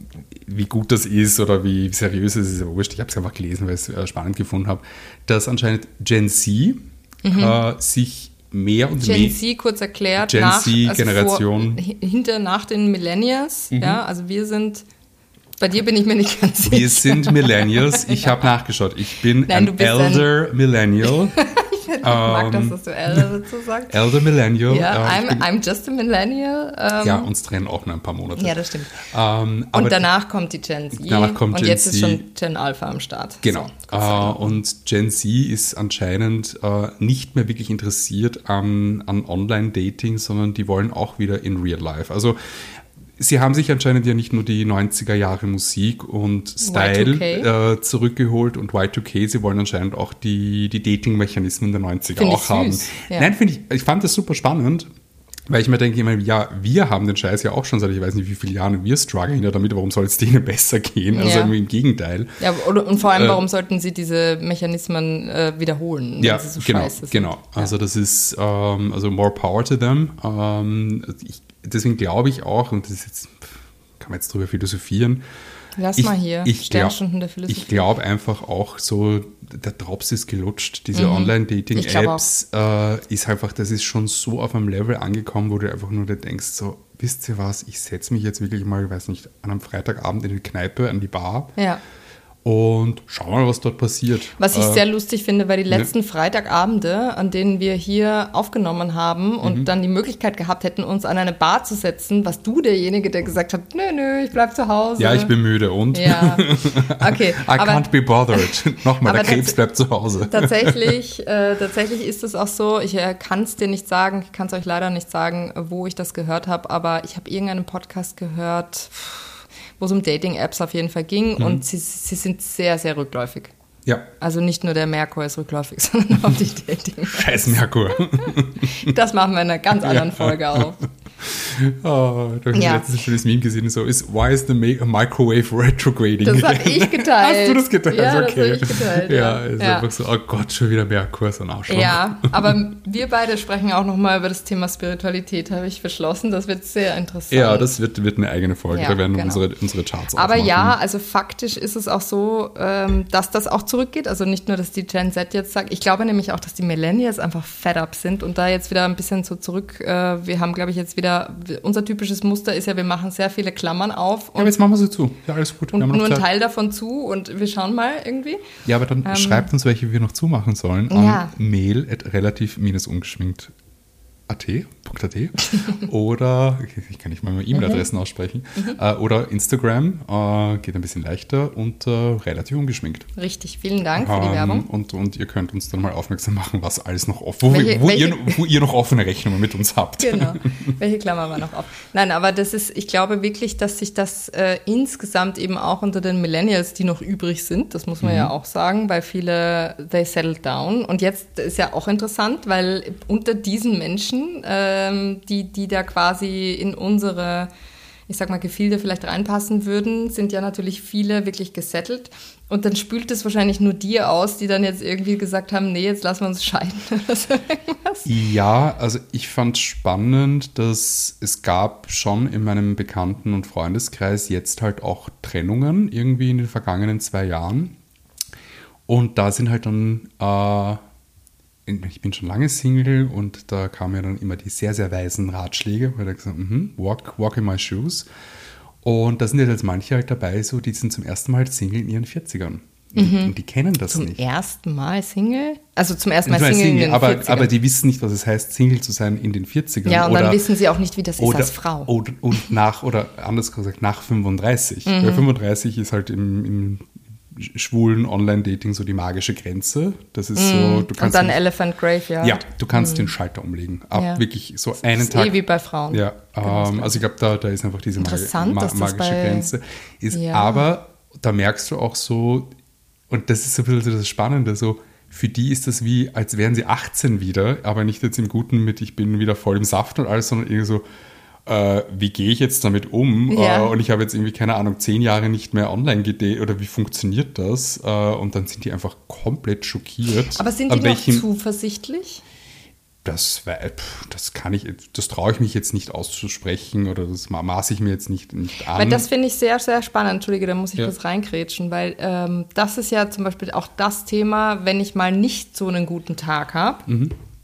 wie gut das ist oder wie seriös es ist, ist aber wurscht. Ich habe es einfach gelesen, weil ich es äh, spannend gefunden habe, dass anscheinend Gen Z mhm. äh, sich mehr und Gen mehr... Gen Z, kurz erklärt, Gen nach, Z, also Generation... Vor, hinter, nach den Millennials, mhm. ja, also wir sind... Bei dir bin ich mir nicht ganz sicher. Wir sind Millennials. Ich habe nachgeschaut. Ich bin Nein, ein elder ein Millennial. Ich mag das, dass du elder dazu sagst. Elder Millennial. Ja, äh, I'm, bin, I'm just a Millennial. Ähm, ja, uns trennen auch nur ein paar Monate. Ja, das stimmt. Ähm, und danach kommt die Gen Z. Danach kommt und Gen jetzt Z. ist schon Gen Alpha am Start. Genau. So, äh, und Gen Z ist anscheinend äh, nicht mehr wirklich interessiert an, an Online-Dating, sondern die wollen auch wieder in Real Life. Also sie haben sich anscheinend ja nicht nur die neunziger Jahre Musik und Style äh, zurückgeholt und Y zwei K, sie wollen anscheinend auch die, die Dating-Mechanismen der neunziger find auch haben. Ja. Nein, finde ich, ich fand das super spannend, weil ich mir denke immer, ja, wir haben den Scheiß ja auch schon seit ich weiß nicht wie viele Jahren und wir strugglen ja damit, warum soll es denen besser gehen? Also ja. irgendwie im Gegenteil. Ja, und vor allem, warum äh, sollten sie diese Mechanismen äh, wiederholen? Ja, so genau, scheiße genau. Ja. Also das ist, ähm, also more power to them. Ähm, ich Deswegen glaube ich auch, und das ist jetzt, kann man jetzt drüber philosophieren. Lass ich, mal hier, ich Sternstunden der Philosophie. Ich glaube einfach auch so, der Drops ist gelutscht. Diese mhm. Online-Dating-Apps äh, ist einfach, das ist schon so auf einem Level angekommen, wo du einfach nur denkst, so, wisst ihr was, ich setze mich jetzt wirklich mal, ich weiß nicht, an einem Freitagabend in die Kneipe, an die Bar. Ja. Und schauen wir mal, was dort passiert. Was ich äh, sehr lustig finde, weil die letzten ne? Freitagabende, an denen wir hier aufgenommen haben und mhm. dann die Möglichkeit gehabt hätten, uns an eine Bar zu setzen, was du derjenige, der gesagt hat, nö, nö, ich bleib zu Hause. Ja, ich bin müde und? Ja, okay. I aber, can't be bothered. Nochmal, der Krebs bleibt zu Hause. Tatsächlich, äh, tatsächlich ist es auch so, ich äh, kann es dir nicht sagen, ich kann es euch leider nicht sagen, wo ich das gehört habe, aber ich habe irgendeinen Podcast gehört, wo es um Dating-Apps auf jeden Fall ging mhm. und sie, sie sind sehr, sehr rückläufig. Ja. Also nicht nur der Merkur ist rückläufig, sondern auch die Dating-Apps. Scheiß Merkur. Das machen wir in einer ganz anderen ja. Folge auf. Oh, da habe ich ja. letztens ein schönes Meme gesehen, so ist, why is the microwave retrograding? Das habe ich geteilt. Hast du das geteilt? Ja, okay. das habe ich geteilt. Ja, ja. ist ja. einfach so, oh Gott, schon wieder Merkur, so ein Arschloch. Ja, aber wir beide sprechen auch nochmal über das Thema Spiritualität, habe ich beschlossen. Das wird sehr interessant. Ja, das wird, wird eine eigene Folge, ja, da werden genau. unsere, unsere Charts Aber aufmachen. ja, also faktisch ist es auch so, dass das auch zurückgeht. Also nicht nur, dass die Gen Z jetzt sagt, ich glaube nämlich auch, dass die Millennials einfach fed up sind und da jetzt wieder ein bisschen so zurück, wir haben, glaube ich, jetzt wieder ja, unser typisches Muster ist ja, wir machen sehr viele Klammern auf. Und ja, aber jetzt machen wir sie zu. Ja, alles gut. Und nur ein Teil davon zu und wir schauen mal irgendwie. Ja, aber dann ähm, schreibt uns, welche wir noch zumachen sollen an ja. mail at relativ ungeschminkt punkt at oder, ich kann nicht mal meine E-Mail-Adressen mhm. aussprechen, mhm. Äh, oder Instagram, äh, geht ein bisschen leichter und äh, relativ ungeschminkt. Richtig, vielen Dank für die ähm, Werbung. Und, und ihr könnt uns dann mal aufmerksam machen, was alles noch offen, wo, welche, wo, welche, ihr, wo ihr noch offene Rechnungen mit uns habt. Genau, welche Klammer war noch auf? Nein, aber das ist, ich glaube wirklich, dass sich das äh, insgesamt eben auch unter den Millennials, die noch übrig sind, das muss man mhm. ja auch sagen, weil viele, they settled down. Und jetzt ist ja auch interessant, weil unter diesen Menschen, ähm, die, die da quasi in unsere, ich sag mal, Gefilde vielleicht reinpassen würden, sind ja natürlich viele wirklich gesettelt. Und dann spült es wahrscheinlich nur die aus, die dann jetzt irgendwie gesagt haben, nee, jetzt lassen wir uns scheiden oder so irgendwas. Ja, also ich fand spannend, dass es gab schon in meinem Bekannten- und Freundeskreis jetzt halt auch Trennungen irgendwie in den vergangenen zwei Jahren. Und da sind halt dann... Äh, ich bin schon lange Single und da kamen ja dann immer die sehr, sehr weisen Ratschläge, weil er gesagt hat, mm-hmm, walk, walk in my shoes. Und da sind jetzt manche halt dabei, so, die sind zum ersten Mal Single in ihren vierzigern. Mhm. Und die kennen das zum nicht. Zum ersten Mal Single? Also zum ersten Mal Single, Single in den aber, vierzigern. Aber die wissen nicht, was es heißt, Single zu sein in den vierzigern. Ja, und oder, dann wissen sie auch nicht, wie das ist oder, als Frau. Oder, und nach, oder anders gesagt, nach fünfunddreißig. Mhm. Weil fünfunddreißig ist halt im, im schwulen Online-Dating so die magische Grenze. Das ist mm. so, du kannst und dann den, Elephant Graveyard. Ja, du kannst mm. den Schalter umlegen. Ab ja. wirklich so das einen ist Tag. Eh wie bei Frauen. Ja, ähm, also ich glaube, da, da ist einfach diese Interessant, ma- dass magische das bei, Grenze. Ist, ja. Aber da merkst du auch so, und das ist so ein bisschen das Spannende, so für die ist das wie, als wären sie achtzehn wieder, aber nicht jetzt im Guten mit, ich bin wieder voll im Saft und alles, sondern irgendwie so, Äh, wie gehe ich jetzt damit um? Ja. Äh, und ich habe jetzt irgendwie, keine Ahnung, zehn Jahre nicht mehr online gedatet oder wie funktioniert das? Äh, und dann sind die einfach komplett schockiert. Aber sind die welchem, noch zuversichtlich? Das, das kann ich, das traue ich mich jetzt nicht auszusprechen oder das maße ich mir jetzt nicht, nicht an. Weil das finde ich sehr, sehr spannend. Entschuldige, da muss ich ja. kurz reingrätschen, weil ähm, das ist ja zum Beispiel auch das Thema, wenn ich mal nicht so einen guten Tag habe. Mhm.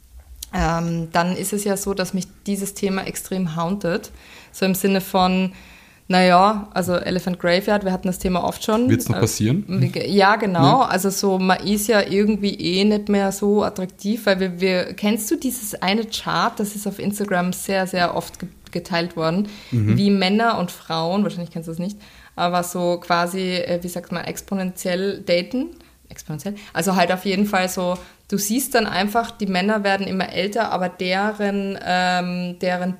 Ähm, dann ist es ja so, dass mich dieses Thema extrem hauntet. So im Sinne von, naja, also Elephant Graveyard, wir hatten das Thema oft schon. Wird es noch passieren? Ja, genau. Ja. Also so, man ist ja irgendwie eh nicht mehr so attraktiv, weil wir, wir kennst du dieses eine Chart, das ist auf Instagram sehr, sehr oft geteilt worden, mhm. wie Männer und Frauen, wahrscheinlich kennst du das nicht, aber so quasi, wie sagt man, exponentiell daten. Exponentiell. Also halt auf jeden Fall so, du siehst dann einfach, die Männer werden immer älter, aber deren, ähm, deren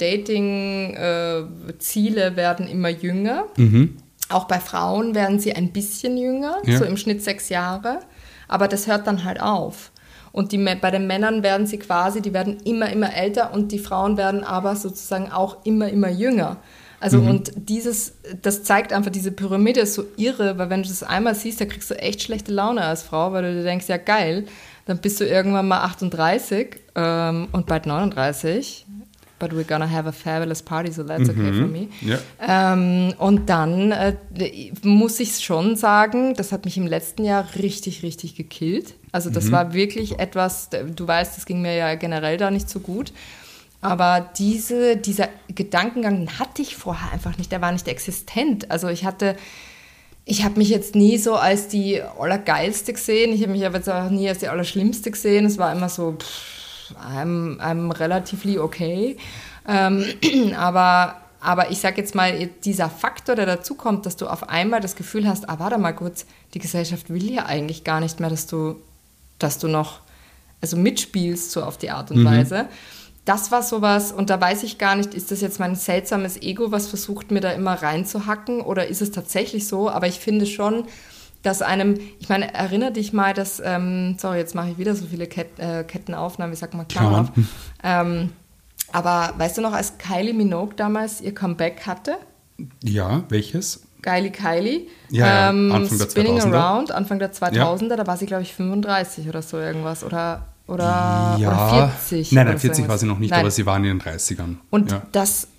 Dating-Ziele äh, werden immer jünger. Mhm. Auch bei Frauen werden sie ein bisschen jünger, ja. so im Schnitt sechs Jahre. Aber das hört dann halt auf. Und die, bei den Männern werden sie quasi, die werden immer, immer älter und die Frauen werden aber sozusagen auch immer, immer jünger. Also mhm. und dieses, das zeigt einfach, diese Pyramide ist so irre, weil wenn du das einmal siehst, da kriegst du echt schlechte Laune als Frau, weil du dir denkst, ja geil, dann bist du irgendwann mal achtunddreißig ähm, und bald neununddreißig, but we're gonna have a fabulous party, so that's okay mhm. for me. Ja. Ähm, und dann äh, muss ich schon sagen, das hat mich im letzten Jahr richtig, richtig gekillt. Also das mhm. war wirklich etwas, du weißt, das ging mir ja generell da nicht so gut. Aber diese, dieser Gedankengang den hatte ich vorher einfach nicht, der war nicht existent. Also ich hatte, ich habe mich jetzt nie so als die Allergeilste gesehen, ich habe mich aber jetzt auch nie als die Allerschlimmste gesehen. Es war immer so, pff, I'm, I'm relatively okay. Ähm, aber, aber ich sage jetzt mal, dieser Faktor, der dazu kommt, dass du auf einmal das Gefühl hast, ah, warte mal kurz, die Gesellschaft will ja eigentlich gar nicht mehr, dass du, dass du noch also mitspielst, so auf die Art und mhm. Weise. Das war sowas, und da weiß ich gar nicht, ist das jetzt mein seltsames Ego, was versucht, mir da immer reinzuhacken, oder ist es tatsächlich so? Aber ich finde schon, dass einem, ich meine, erinnere dich mal, dass, ähm, sorry, jetzt mache ich wieder so viele Ket, äh, Kettenaufnahmen, wie sagt man, Klammer auf. Ähm, aber weißt du noch, als Kylie Minogue damals ihr Comeback hatte? Ja, welches? Kylie Kylie. Ja, ähm, ja, Anfang der Spinning zweitausender. Around, Anfang der zweitausender, ja. Da war sie, glaube ich, fünfunddreißig oder so irgendwas, oder... Oder, ja. oder vierzig. Nein, oder nein, vierzig so war sie noch nicht, nein. aber sie waren in den dreißigern. Und ja. das,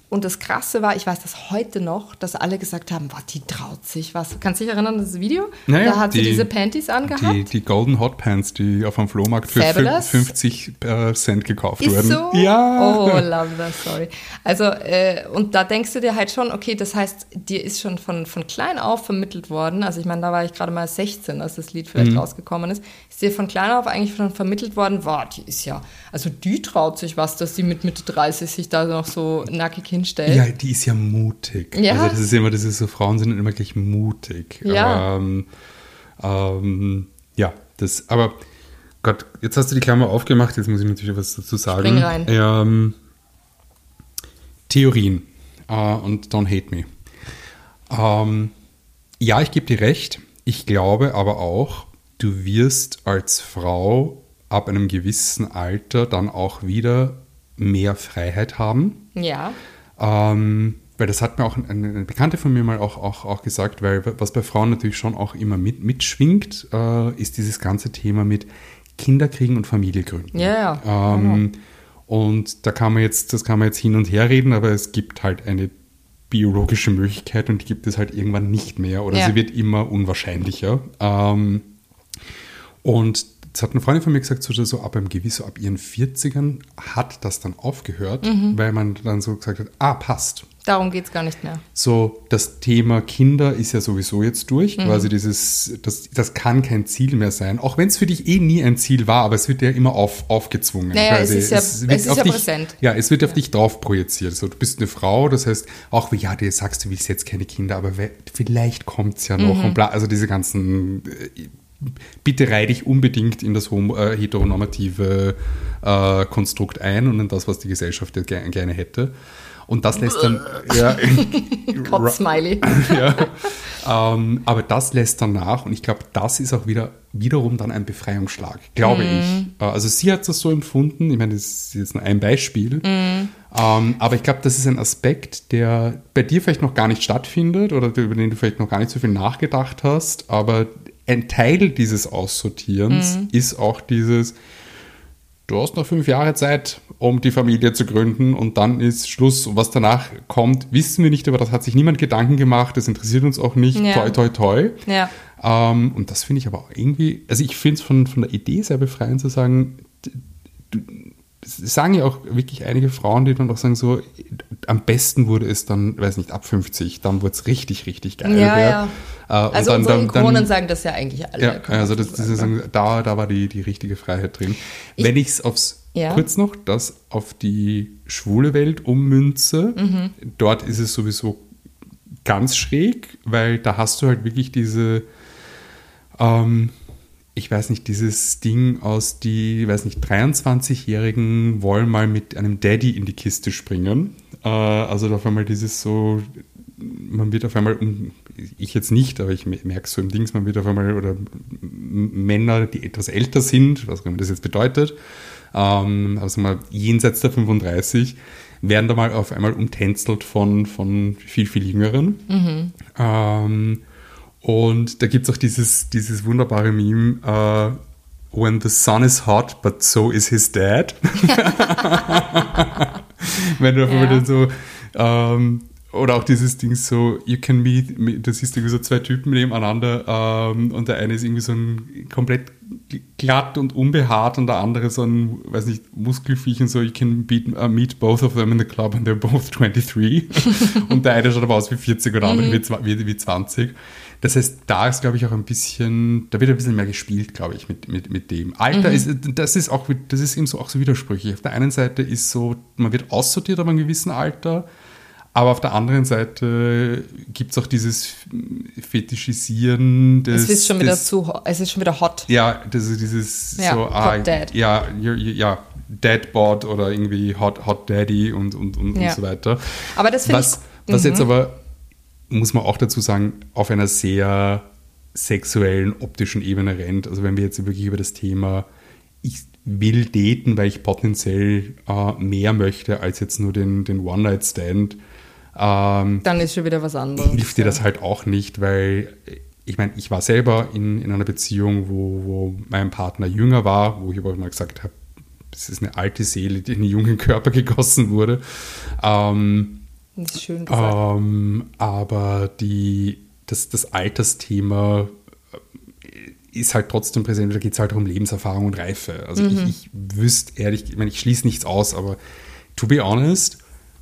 Und das Krasse war, ich weiß das heute noch, dass alle gesagt haben, boah, die traut sich was. Kannst du dich erinnern an das Video? Naja, da hat die, sie diese Panties angehabt. Die, die Golden Hot Pants, die auf dem Flohmarkt für Fabulous. fünfzig Cent gekauft Ist wurden. so? Ja. Oh, love that story. Also, äh, und da denkst du dir halt schon, okay, das heißt, dir ist schon von, von klein auf vermittelt worden, also ich meine, da war ich gerade mal sechzehn, als das Lied vielleicht mhm. rausgekommen ist, ist dir von klein auf eigentlich schon vermittelt worden, wow, die ist ja, also die traut sich was, dass sie mit Mitte dreißig sich da noch so nackig hinstellt. Ja, die ist ja mutig. Ja. Also das ist immer, das ist so, Frauen sind immer gleich mutig. Ja. Aber, ähm, ähm, ja, das, aber Gott, jetzt hast du die Klammer aufgemacht, jetzt muss ich natürlich was dazu sagen. Spring rein. Ähm, Theorien äh, und don't hate me. Ähm, ja, ich gebe dir recht. Ich glaube aber auch, du wirst als Frau ab einem gewissen Alter dann auch wieder mehr Freiheit haben. Ja. Ähm, weil das hat mir auch eine, eine Bekannte von mir mal auch, auch, auch gesagt, weil was bei Frauen natürlich schon auch immer mit, mitschwingt, äh, ist dieses ganze Thema mit Kinderkriegen und Familie gründen. Ja, ja. Ähm, und da kann man jetzt, das kann man jetzt hin und her reden, aber es gibt halt eine biologische Möglichkeit und die gibt es halt irgendwann nicht mehr oder ja. sie wird immer unwahrscheinlicher. Ähm, und das hat eine Freundin von mir gesagt, so, so ab einem gewissen, so ab ihren vierzigern hat das dann aufgehört, mhm. weil man dann so gesagt hat, ah, passt. Darum geht es gar nicht mehr. So, das Thema Kinder ist ja sowieso jetzt durch, Mhm. quasi dieses, das, das kann kein Ziel mehr sein, auch wenn es für dich eh nie ein Ziel war, aber es wird ja immer auf, aufgezwungen. Naja, quasi. es ist ja, es es wird ist auf ja dich, präsent. Ja, es wird auf Ja. dich drauf projiziert. So, du bist eine Frau, das heißt, auch wie ja, du sagst, du willst jetzt keine Kinder, aber we- vielleicht kommt es ja noch Mhm. und bla, also diese ganzen äh, bitte reih dich unbedingt in das homo, äh, heteronormative äh, Konstrukt ein und in das, was die Gesellschaft jetzt gerne, gerne hätte. Und das lässt dann... ja, Kotz-Smiley. ja, ähm, aber das lässt dann nach und ich glaube, das ist auch wieder wiederum dann ein Befreiungsschlag, glaube Mhm. ich. Äh, also sie hat das so empfunden, ich meine, das ist jetzt nur ein Beispiel, Mhm. ähm, aber ich glaube, das ist ein Aspekt, der bei dir vielleicht noch gar nicht stattfindet oder über den du vielleicht noch gar nicht so viel nachgedacht hast, aber ein Teil dieses Aussortierens Mhm. ist auch dieses, du hast noch fünf Jahre Zeit, um die Familie zu gründen und dann ist Schluss. Und was danach kommt, wissen wir nicht, aber das hat sich niemand Gedanken gemacht, das interessiert uns auch nicht, Ja. toi, toi, toi. Ja. Ähm, und das finde ich aber auch irgendwie, also ich finde es von, von der Idee sehr befreiend zu sagen, du, das sagen ja auch wirklich einige Frauen, die dann auch sagen so, am besten wurde es dann, weiß nicht, ab fünfzig, dann wurde es richtig, richtig geil. Ja, ja. ja. Äh, Also und dann, unsere dann, Kronen dann, sagen das ja eigentlich alle. ja, kann man also so das, das ist, sagen. da, da war die, die richtige Freiheit drin. Ich- Wenn ich es aufs, Ja. kurz noch, das auf die schwule Welt ummünze, Mhm. dort ist es sowieso ganz schräg, weil da hast du halt wirklich diese, ähm, ich weiß nicht, dieses Ding aus die, weiß nicht, dreiundzwanzigjährigen wollen mal mit einem Daddy in die Kiste springen. Äh, also auf einmal dieses so, man wird auf einmal, um- ich jetzt nicht, aber ich merke es so im Dings, man wird auf einmal, oder M- Männer, die etwas älter sind, was auch immer das jetzt bedeutet, ähm, also mal jenseits der fünfunddreißig, werden da mal auf einmal umtänzelt von, von viel, viel Jüngeren. Mhm. Ähm, und da gibt es auch dieses, dieses wunderbare Meme, äh, When the sun is hot, but so is his dad. Wenn du auf einmal Ja. dann so, ähm, oder auch dieses Ding so, you can meet, da siehst du irgendwie so zwei Typen nebeneinander ähm, und der eine ist irgendwie so ein komplett glatt und unbehaart und der andere so ein, weiß nicht, Muskelviech und so, you can beat, uh, meet both of them in the club and they're both twenty-three. Und der eine schaut aber aus wie vierzig und der andere wie, zwa- wie, wie zwanzig. Das heißt, da ist, glaube ich, auch ein bisschen, da wird ein bisschen mehr gespielt, glaube ich, mit, mit, mit dem. Alter ist, das ist auch, das ist eben so auch so widersprüchlich. Auf der einen Seite ist so, man wird aussortiert ab einem gewissen Alter, aber auf der anderen Seite gibt es auch dieses Fetischisieren des... Es ist schon wieder des, zu, ho- es ist schon wieder hot. Ja, das ist dieses Ja, so, Hot ah, Dad. ja, you're, you- ja, Dadbot oder irgendwie Hot, Hot Daddy und, und, und, Ja. und so weiter. Aber das finde ich... Was, was Mhm. jetzt aber, muss man auch dazu sagen, auf einer sehr sexuellen, optischen Ebene rennt. Also wenn wir jetzt wirklich über das Thema, ich will daten, weil ich potenziell äh, mehr möchte als jetzt nur den, den One-Night-Stand, ähm, Dann ist schon wieder was anderes. hilft dir ja. das halt auch nicht, weil ich meine, ich war selber in, in einer Beziehung, wo, wo mein Partner jünger war, wo ich aber mal gesagt habe, es ist eine alte Seele, die in einen jungen Körper gegossen wurde. Ähm, Das ist schön gesagt. Ähm, aber die, das, das Altersthema ist halt trotzdem präsent, da geht es halt um Lebenserfahrung und Reife. Also mhm. ich, ich wüsste ehrlich, ich meine, ich schließe nichts aus, aber to be honest,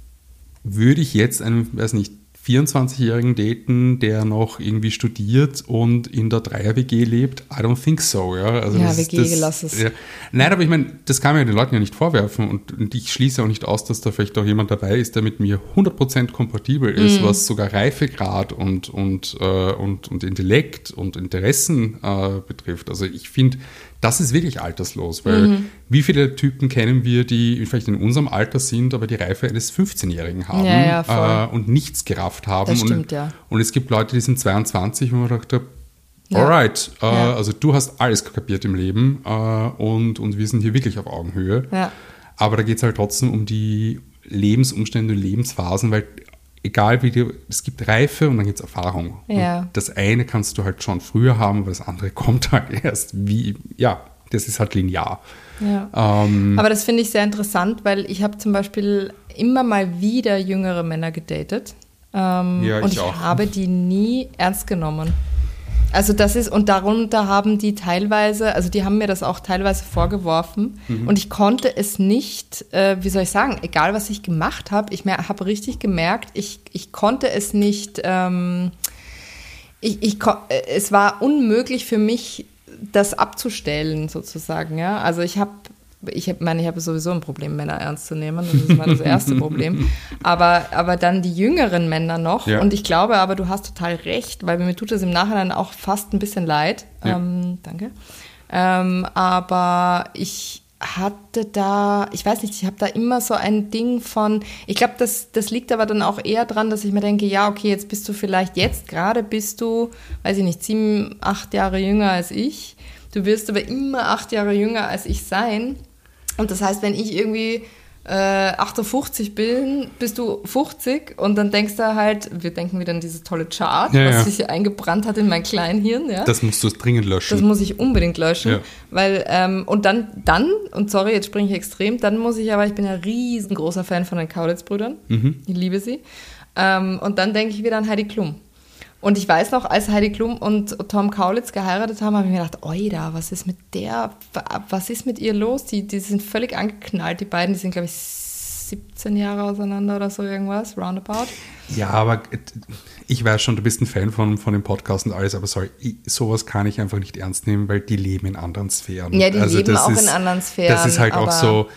würde ich jetzt einen, weiß nicht, vierundzwanzigjährigen daten, der noch irgendwie studiert und in der Dreier-W G lebt? I don't think so. Ja, also ja das, W G, das, lass es. Ja. Nein, aber ich meine, das kann man ja den Leuten ja nicht vorwerfen und, und ich schließe auch nicht aus, dass da vielleicht auch jemand dabei ist, der mit mir hundert Prozent kompatibel ist, mhm. was sogar Reifegrad und, und, äh, und, und Intellekt und Interessen äh, betrifft. Also ich finde, das ist wirklich alterslos, weil mhm. wie viele Typen kennen wir, die vielleicht in unserem Alter sind, aber die Reife eines fünfzehnjährigen haben ja, ja, äh, und nichts gerafft haben. Das stimmt, und, ja. und es gibt Leute, die sind zweiundzwanzig, wo man dachte, ja. alright, äh, ja. also du hast alles kapiert im Leben äh, und, und wir sind hier wirklich auf Augenhöhe. Ja. Aber da geht es halt trotzdem um die Lebensumstände und Lebensphasen, weil egal wie dir, es gibt Reife und dann gibt es Erfahrung. Ja. Und das eine kannst du halt schon früher haben, aber das andere kommt halt erst wie, ja, das ist halt linear. Ja. Ähm, aber das finde ich sehr interessant, weil ich habe zum Beispiel immer mal wieder jüngere Männer gedatet ähm, ja, und ich ich auch. habe die nie ernst genommen. Also das ist, und darunter haben die teilweise, also die haben mir das auch teilweise vorgeworfen mhm. und ich konnte es nicht, äh, wie soll ich sagen, egal was ich gemacht habe, ich habe richtig gemerkt, ich, ich konnte es nicht, ähm, ich, ich, es war unmöglich für mich, das abzustellen sozusagen, ja, also ich habe Ich hab, meine, ich habe sowieso ein Problem, Männer ernst zu nehmen. Das ist mal das erste Problem. Aber, aber dann die jüngeren Männer noch. Ja. Und ich glaube aber, du hast total recht, weil mir tut das im Nachhinein auch fast ein bisschen leid. Ja. Ähm, danke. Ähm, aber ich hatte da, ich weiß nicht, ich habe da immer so ein Ding von, ich glaube, das, das liegt aber dann auch eher dran, dass ich mir denke, ja, okay, jetzt bist du vielleicht, jetzt gerade bist du, weiß ich nicht, sieben, acht Jahre jünger als ich. Du wirst aber immer acht Jahre jünger als ich sein. Und das heißt, wenn ich irgendwie äh, achtundfünfzig bin, bist du fünfzig und dann denkst du halt, wir denken wieder an dieses tolle Chart, ja, was ja. sich eingebrannt hat in mein Kleinhirn. Ja? Das musst du dringend löschen. Das muss ich unbedingt löschen, ja. weil, ähm, und dann, dann, und sorry, jetzt springe ich extrem, dann muss ich aber, ich bin ja riesengroßer Fan von den Kaulitz-Brüdern, mhm. ich liebe sie, ähm, und dann denke ich wieder an Heidi Klum. Und ich weiß noch, als Heidi Klum und Tom Kaulitz geheiratet haben, habe ich mir gedacht, oida, was ist mit der, was ist mit ihr los? Die, die sind völlig angeknallt, die beiden, die sind, glaube ich, siebzehn Jahre auseinander oder so irgendwas, roundabout. Ja, aber ich weiß schon, du bist ein Fan von, von dem Podcast und alles, aber sorry, ich, sowas kann ich einfach nicht ernst nehmen, weil die leben in anderen Sphären. Ja, die also leben auch ist, in anderen Sphären. Das ist halt auch so,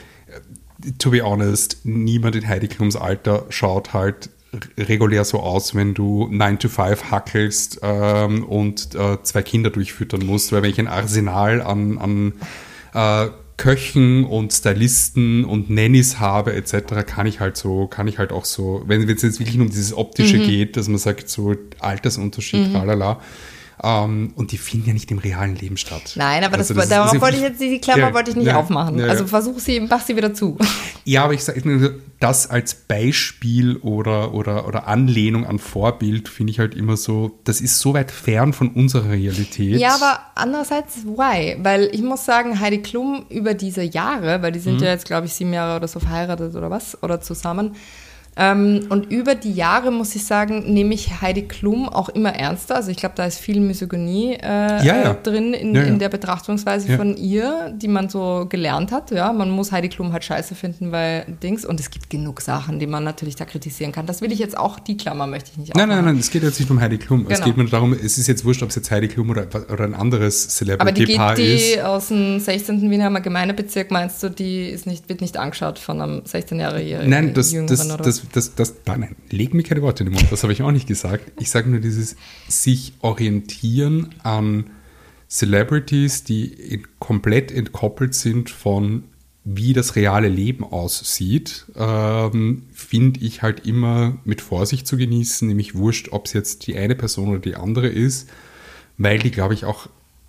to be honest, niemand in Heidi Klums Alter schaut halt regulär so aus, wenn du nine to five hackelst ähm, und äh, zwei Kinder durchfüttern musst, weil wenn ich ein Arsenal an, an äh, Köchen und Stylisten und Nannies habe et cetera, kann ich halt so, kann ich halt auch so, wenn es jetzt wirklich nur um dieses Optische mhm. geht, dass man sagt, so Altersunterschied, mhm. tralala, Um, und die finden ja nicht im realen Leben statt. Nein, aber also das, das darauf ist, wollte ich jetzt, die Klammer ja, wollte ich nicht ja, aufmachen. Ja, ja. Also versuch sie, mach sie wieder zu. Ja, aber ich sage, das als Beispiel oder, oder, oder Anlehnung an Vorbild finde ich halt immer so, das ist so weit fern von unserer Realität. Ja, aber andererseits, why? Weil ich muss sagen, Heidi Klum über diese Jahre, weil die sind mhm. ja jetzt, glaube ich, sieben Jahre oder so verheiratet oder was, oder zusammen, Ähm, und über die Jahre, muss ich sagen, nehme ich Heidi Klum auch immer ernster. Also ich glaube, da ist viel Misogynie äh, ja, ja. drin in, ja, ja. in der Betrachtungsweise ja. von ihr, die man so gelernt hat. Ja, man muss Heidi Klum halt scheiße finden, weil Dings. Und es gibt genug Sachen, die man natürlich da kritisieren kann. Das will ich jetzt auch, die Klammer möchte ich nicht aufmachen. Nein, nein, nein, es geht jetzt nicht um Heidi Klum. Genau. Es geht mir darum, es ist jetzt wurscht, ob es jetzt Heidi Klum oder, oder ein anderes Celebrity-Paar ist. Aber die, die, die aus dem sechzehnten Wiener Gemeindebezirk, meinst du, die ist nicht, wird nicht angeschaut von einem sechzehnjährigen Nein, das, Jüngeren das, oder das, das, das, nein, nein, leg mir keine Worte in den Mund, das habe ich auch nicht gesagt. Ich sage nur dieses sich orientieren an Celebrities, die in, komplett entkoppelt sind von wie das reale Leben aussieht, ähm, finde ich halt immer mit Vorsicht zu genießen, nämlich wurscht, ob es jetzt die eine Person oder die andere ist, weil die, glaube ich, auch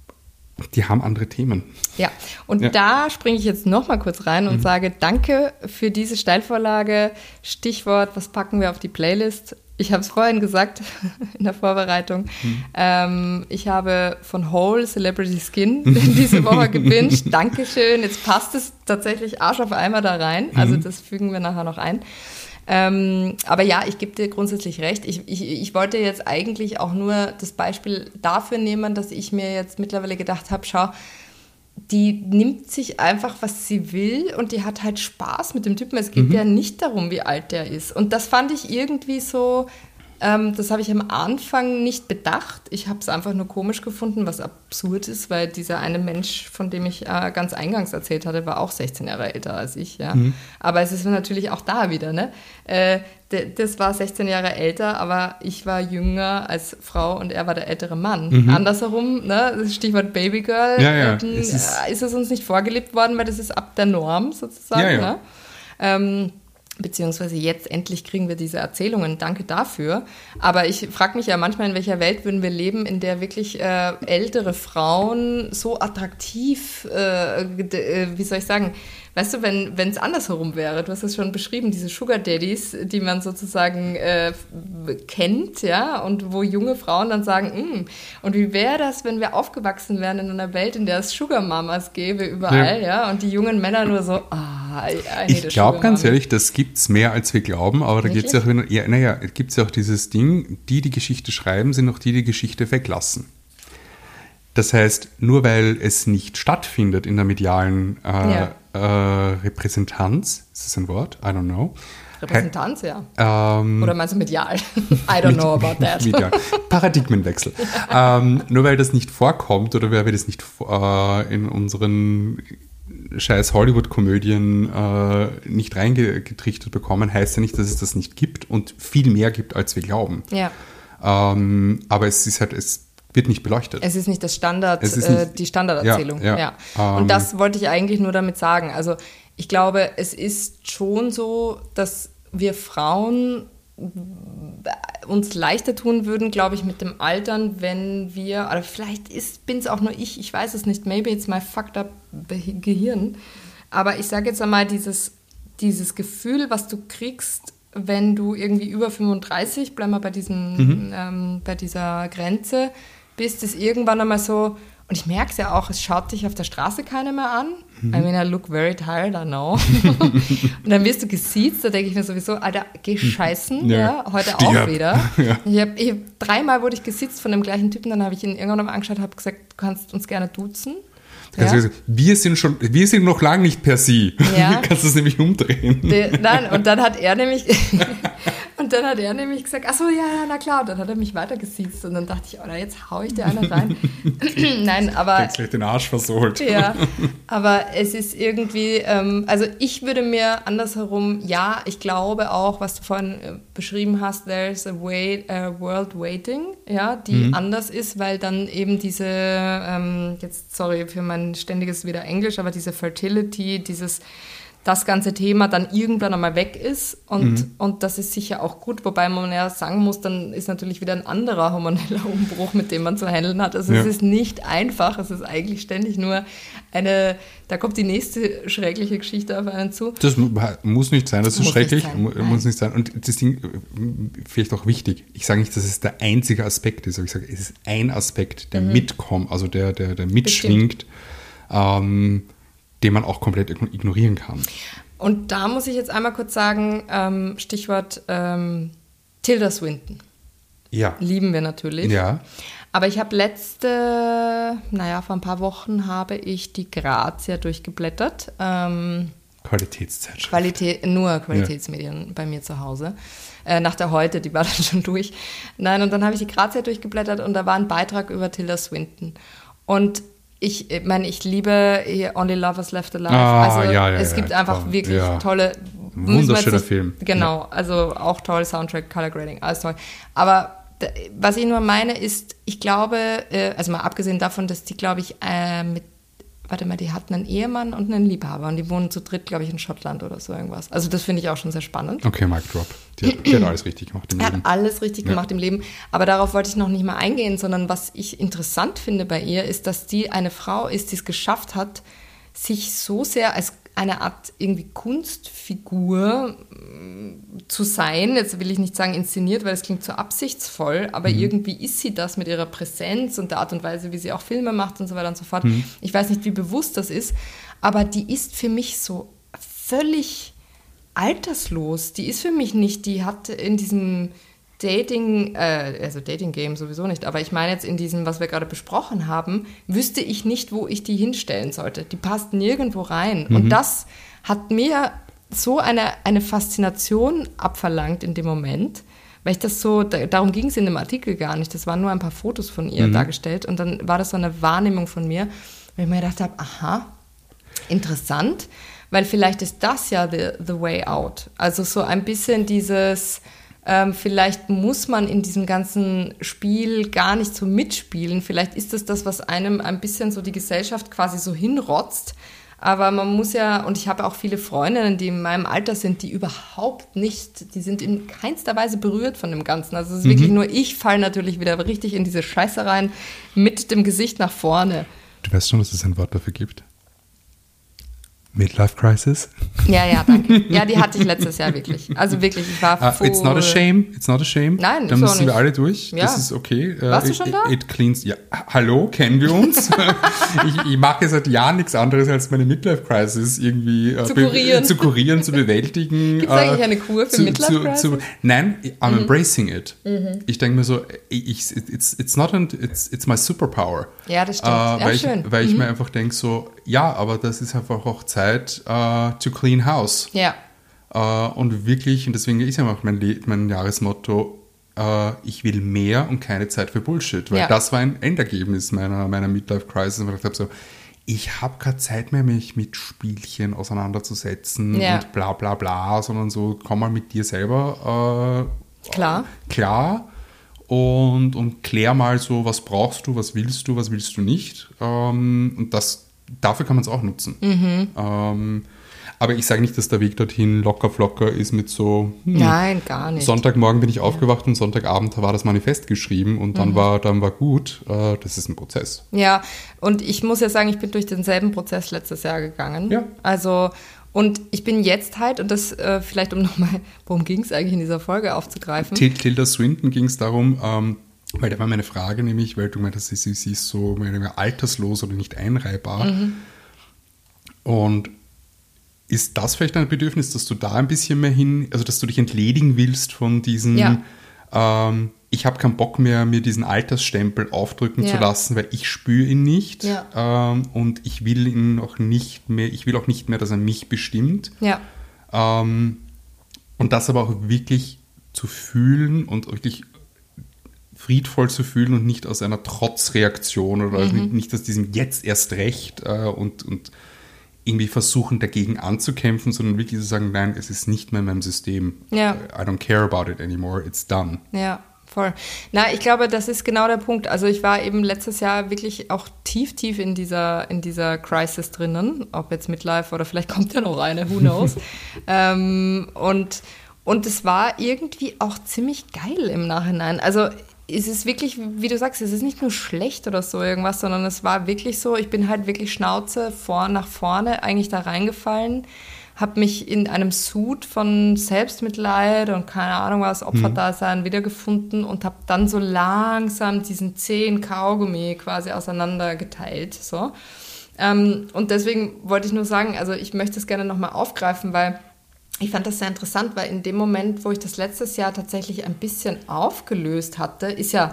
die haben andere Themen. Ja, und ja. da springe ich jetzt noch mal kurz rein und mhm. sage danke für diese Steilvorlage. Stichwort, was packen wir auf die Playlist? Ich habe es vorhin gesagt in der Vorbereitung. Mhm. Ähm, ich habe von Whole Celebrity Skin diese Woche gebinged. Dankeschön. Jetzt passt es tatsächlich Arsch auf einmal da rein. Also das fügen wir nachher noch ein. Ähm, aber ja, ich gebe dir grundsätzlich recht. Ich, ich, ich wollte jetzt eigentlich auch nur das Beispiel dafür nehmen, dass ich mir jetzt mittlerweile gedacht habe, schau, die nimmt sich einfach, was sie will und die hat halt Spaß mit dem Typen. Es geht mhm. ja nicht darum, wie alt der ist. Und das fand ich irgendwie so, ähm, das habe ich am Anfang nicht bedacht. Ich habe es einfach nur komisch gefunden, was absurd ist, weil dieser eine Mensch, von dem ich äh, ganz eingangs erzählt hatte, war auch sechzehn Jahre älter als ich. Ja. Mhm. Aber es ist natürlich auch da wieder, ne? Äh, d- das war sechzehn Jahre älter, aber ich war jünger als Frau und er war der ältere Mann. Mhm. Andersherum, ne? Das Stichwort Babygirl, ja, ja. Ähm, es ist, ist es uns nicht vorgelebt worden, weil das ist ab der Norm sozusagen. Ja, ja. Ne? Ähm, beziehungsweise jetzt endlich kriegen wir diese Erzählungen, danke dafür. Aber ich frage mich ja manchmal, in welcher Welt würden wir leben, in der wirklich äh, ältere Frauen so attraktiv, äh, äh, wie soll ich sagen, weißt du, wenn es andersherum wäre, du hast es schon beschrieben, diese Sugar Daddies, die man sozusagen äh, kennt, ja, und wo junge Frauen dann sagen, mm, und wie wäre das, wenn wir aufgewachsen wären in einer Welt, in der es Sugar Mamas gäbe überall, ja, ja und die jungen Männer nur so, ah, I need ich glaube ganz ehrlich, das gibt es mehr, als wir glauben, aber da gibt es ja auch, ja, naja, gibt's ja auch dieses Ding, die die Geschichte schreiben, sind auch die, die Geschichte weglassen. Das heißt, nur weil es nicht stattfindet in der medialen äh, ja. äh, Repräsentanz, ist das ein Wort? I don't know. Repräsentanz, ja. Ähm, Oder meinst du medial? I don't know about that. Medial. Paradigmenwechsel. Ja. Ähm, nur weil das nicht vorkommt oder weil wir das nicht äh, in unseren scheiß Hollywood-Komödien äh, nicht reingetrichtert bekommen, heißt ja nicht, dass es das nicht gibt und viel mehr gibt, als wir glauben. Ja. Ähm, aber es ist halt, es wird nicht beleuchtet. Es ist nicht das Standard, Es ist äh, nicht- die Standarderzählung. Ja, Ja, ja. Und Ähm, das wollte ich eigentlich nur damit sagen. Also ich glaube, es ist schon so, dass wir Frauen uns leichter tun würden, glaube ich, mit dem Altern, wenn wir, oder vielleicht bin es auch nur ich, ich weiß es nicht, maybe it's my fucked up Gehirn, aber ich sage jetzt einmal, dieses, dieses Gefühl, was du kriegst, wenn du irgendwie über fünfunddreißig, bleib mal bei, diesem, Mhm. ähm, bei dieser Grenze bist, ist irgendwann einmal so, und ich merke es ja auch, es schaut dich auf der Straße keiner mehr an. Mhm. I mean, I look very tired, I know. Und dann wirst du gesiezt, da denke ich mir sowieso, Alter, geh scheißen, Ja. ja, heute Stirb. auch wieder. Ja. Ich hab, ich hab, dreimal wurde ich gesiezt von dem gleichen Typen, dann habe ich ihn irgendwann mal angeschaut, habe gesagt, du kannst uns gerne duzen. Also Ja. gesagt, wir sind schon, wir sind noch lange nicht per Sie. Ja. Du kannst das nämlich umdrehen. De, nein, und dann hat er nämlich und dann hat er nämlich gesagt, ach so, ja, ja, na klar, und dann hat er mich weiter gesiezt und dann dachte ich, oh, jetzt hau ich dir einen rein. Nein, aber Jetzt gleich den Arsch versohlt. ja, aber es ist irgendwie, ähm, also ich würde mir andersherum, ja, ich glaube auch, was du vorhin äh, beschrieben hast, there's a way, a world waiting, ja, die Mhm. anders ist, weil dann eben diese, ähm, jetzt sorry für mein ständiges wieder Englisch, aber diese Fertility, dieses das ganze Thema dann irgendwann einmal weg ist und, Mhm. und das ist sicher auch gut, wobei man ja sagen muss, dann ist natürlich wieder ein anderer hormoneller Umbruch, mit dem man zu handeln hat. Also Ja. es ist nicht einfach, es ist eigentlich ständig nur eine, da kommt die nächste schreckliche Geschichte auf einen zu. Das mu- muss nicht sein, das ist Muss schrecklich, nicht sein, mu- nein. muss nicht sein. Und das Ding, äh, vielleicht auch wichtig, ich sage nicht, dass es der einzige Aspekt ist, aber ich sage, es ist ein Aspekt, der Mhm. mitkommt, also der, der, der mitschwingt, ähm, den man auch komplett ign- ignorieren kann. Und da muss ich jetzt einmal kurz sagen, ähm, Stichwort ähm, Tilda Swinton. Ja. Lieben wir natürlich. Ja. Aber ich habe letzte, naja, vor ein paar Wochen habe ich die Grazia durchgeblättert. Ähm, Qualitätszeitschrift. Qualität, nur Qualitätsmedien bei mir zu Hause. Äh, nach der Heute, die war dann schon durch. Nein, und dann habe ich die Grazia durchgeblättert und da war ein Beitrag über Tilda Swinton. Und ich ich meine, ich liebe hier Only Lovers Left Alive. Ah, also ja, ja, es ja, gibt einfach toll. wirklich Ja. tolle... müssen wir jetzt Wunderschöner nicht- Film. Genau, also auch toll, Soundtrack, Color Grading, alles toll. Aber d- was ich nur meine ist, ich glaube, äh, also mal abgesehen davon, dass die, glaube ich, äh, mit, warte mal, die hatten einen Ehemann und einen Liebhaber und die wohnen zu dritt, glaube ich, in Schottland oder so irgendwas. Also das finde ich auch schon sehr spannend. Okay, Mic Drop. Die hat, die hat alles richtig gemacht im Er hat Leben. alles richtig Ja. gemacht im Leben, aber darauf wollte ich noch nicht mal eingehen, sondern was ich interessant finde bei ihr, ist, dass die eine Frau ist, die es geschafft hat, sich so sehr als eine Art irgendwie Kunstfigur mm, zu sein. Jetzt will ich nicht sagen inszeniert, weil es klingt so absichtsvoll, aber irgendwie ist sie das mit ihrer Präsenz und der Art und Weise, wie sie auch Filme macht und so weiter und so fort. Ich weiß nicht, wie bewusst das ist, aber die ist für mich so völlig alterslos. Die ist für mich nicht, die hat in diesem Dating, äh, also Dating-Game sowieso nicht, aber ich meine jetzt in diesem, was wir gerade besprochen haben, wüsste ich nicht, wo ich die hinstellen sollte. Die passt nirgendwo rein. Mhm. Und das hat mir so eine, eine Faszination abverlangt in dem Moment, weil ich das so, da, darum ging es in dem Artikel gar nicht, das waren nur ein paar Fotos von ihr mhm. dargestellt und dann war das so eine Wahrnehmung von mir, weil ich mir gedacht habe, aha, interessant, weil vielleicht ist das ja the, the way out. Also so ein bisschen dieses, ähm, vielleicht muss man in diesem ganzen Spiel gar nicht so mitspielen, vielleicht ist das das, was einem ein bisschen so die Gesellschaft quasi so hinrotzt. Aber man muss ja, und ich habe auch viele Freundinnen, die in meinem Alter sind, die überhaupt nicht, die sind in keinster Weise berührt von dem Ganzen. Also es ist mhm. wirklich nur, ich falle natürlich wieder richtig in diese Scheiße rein, mit dem Gesicht nach vorne. Du weißt schon, dass es ein Wort dafür gibt? Midlife Crisis? Ja, ja, danke. Ja, die hatte ich letztes Jahr wirklich. Also wirklich, ich war uh, It's not a shame, it's not a shame. Nein, da müssen wir alle durch. Ja. Das ist okay. Warst uh, du schon it, da? It cleans, ja, hallo, kennen wir uns? ich, ich mache seit Jahren nichts anderes, als meine Midlife Crisis irgendwie zu, be- kurieren. zu kurieren, zu bewältigen. Gibt es eigentlich eine Kur für zu, Midlife Crisis? Zu, zu, nein, I'm mhm. embracing it. Mhm. Ich denke mir so, ich, it's, it's not an, it's, it's my superpower. Ja, das stimmt. Uh, ja, weil schön. Ich, weil mhm. ich mir einfach denke so, ja, aber das ist einfach auch Zeit uh, to clean house. Ja. Uh, und wirklich, und deswegen ist ja auch mein, Le- mein Jahresmotto, uh, ich will mehr und keine Zeit für Bullshit. Weil ja. das war ein Endergebnis meiner, meiner Midlife-Crisis. Und ich habe so, ich habe keine Zeit mehr, mich mit Spielchen auseinanderzusetzen ja. und bla bla bla, sondern so, komm mal mit dir selber uh, klar. klar und, und klär mal so, was brauchst du, was willst du, was willst du nicht. Um, und das, dafür kann man es auch nutzen. Mhm. Um, aber ich sage nicht, dass der Weg dorthin locker flocker ist mit so, hm, nein, gar nicht. Sonntagmorgen bin ich aufgewacht und Sonntagabend war das Manifest geschrieben und dann, mhm. war, dann war gut. Äh, das ist ein Prozess. Ja, und ich muss ja sagen, ich bin durch denselben Prozess letztes Jahr gegangen. Ja. Also, und ich bin jetzt halt, und das äh, vielleicht um nochmal, worum ging es eigentlich in dieser Folge aufzugreifen? Tilda Swinton ging es darum, ähm, weil da war meine Frage nämlich, weil du meintest, sie, sie ist so alterslos oder nicht einreihbar. Mhm. Und ist das vielleicht ein Bedürfnis, dass du da ein bisschen mehr hin, also dass du dich entledigen willst von diesen, ja. ähm, ich habe keinen Bock mehr, mir diesen Altersstempel aufdrücken ja. zu lassen, weil ich spüre ihn nicht ja. ähm, und ich will ihn auch nicht mehr, ich will auch nicht mehr, dass er mich bestimmt. Ja. Ähm, und das aber auch wirklich zu fühlen und wirklich friedvoll zu fühlen und nicht aus einer Trotzreaktion oder mhm. nicht aus diesem jetzt erst recht äh, und, und irgendwie versuchen, dagegen anzukämpfen, sondern wirklich zu sagen, nein, es ist nicht mehr in meinem System. Ja. I don't care about it anymore, it's done. Ja, voll. Na, ich glaube, das ist genau der Punkt. Also ich war eben letztes Jahr wirklich auch tief, tief in dieser, in dieser Crisis drinnen, ob jetzt Midlife oder vielleicht kommt ja noch eine, who knows. ähm, und, und es war irgendwie auch ziemlich geil im Nachhinein. Also es ist wirklich, wie du sagst, es ist nicht nur schlecht oder so irgendwas, sondern es war wirklich so, ich bin halt wirklich Schnauze vor, nach vorne eigentlich da reingefallen, habe mich in einem Sud von Selbstmitleid und keine Ahnung was, Opferdasein mhm. wiedergefunden und habe dann so langsam diesen zähen Kaugummi quasi auseinandergeteilt. So. Ähm, und deswegen wollte ich nur sagen, also ich möchte es gerne nochmal aufgreifen, weil ich fand das sehr interessant, weil in dem Moment, wo ich das letztes Jahr tatsächlich ein bisschen aufgelöst hatte, ist ja,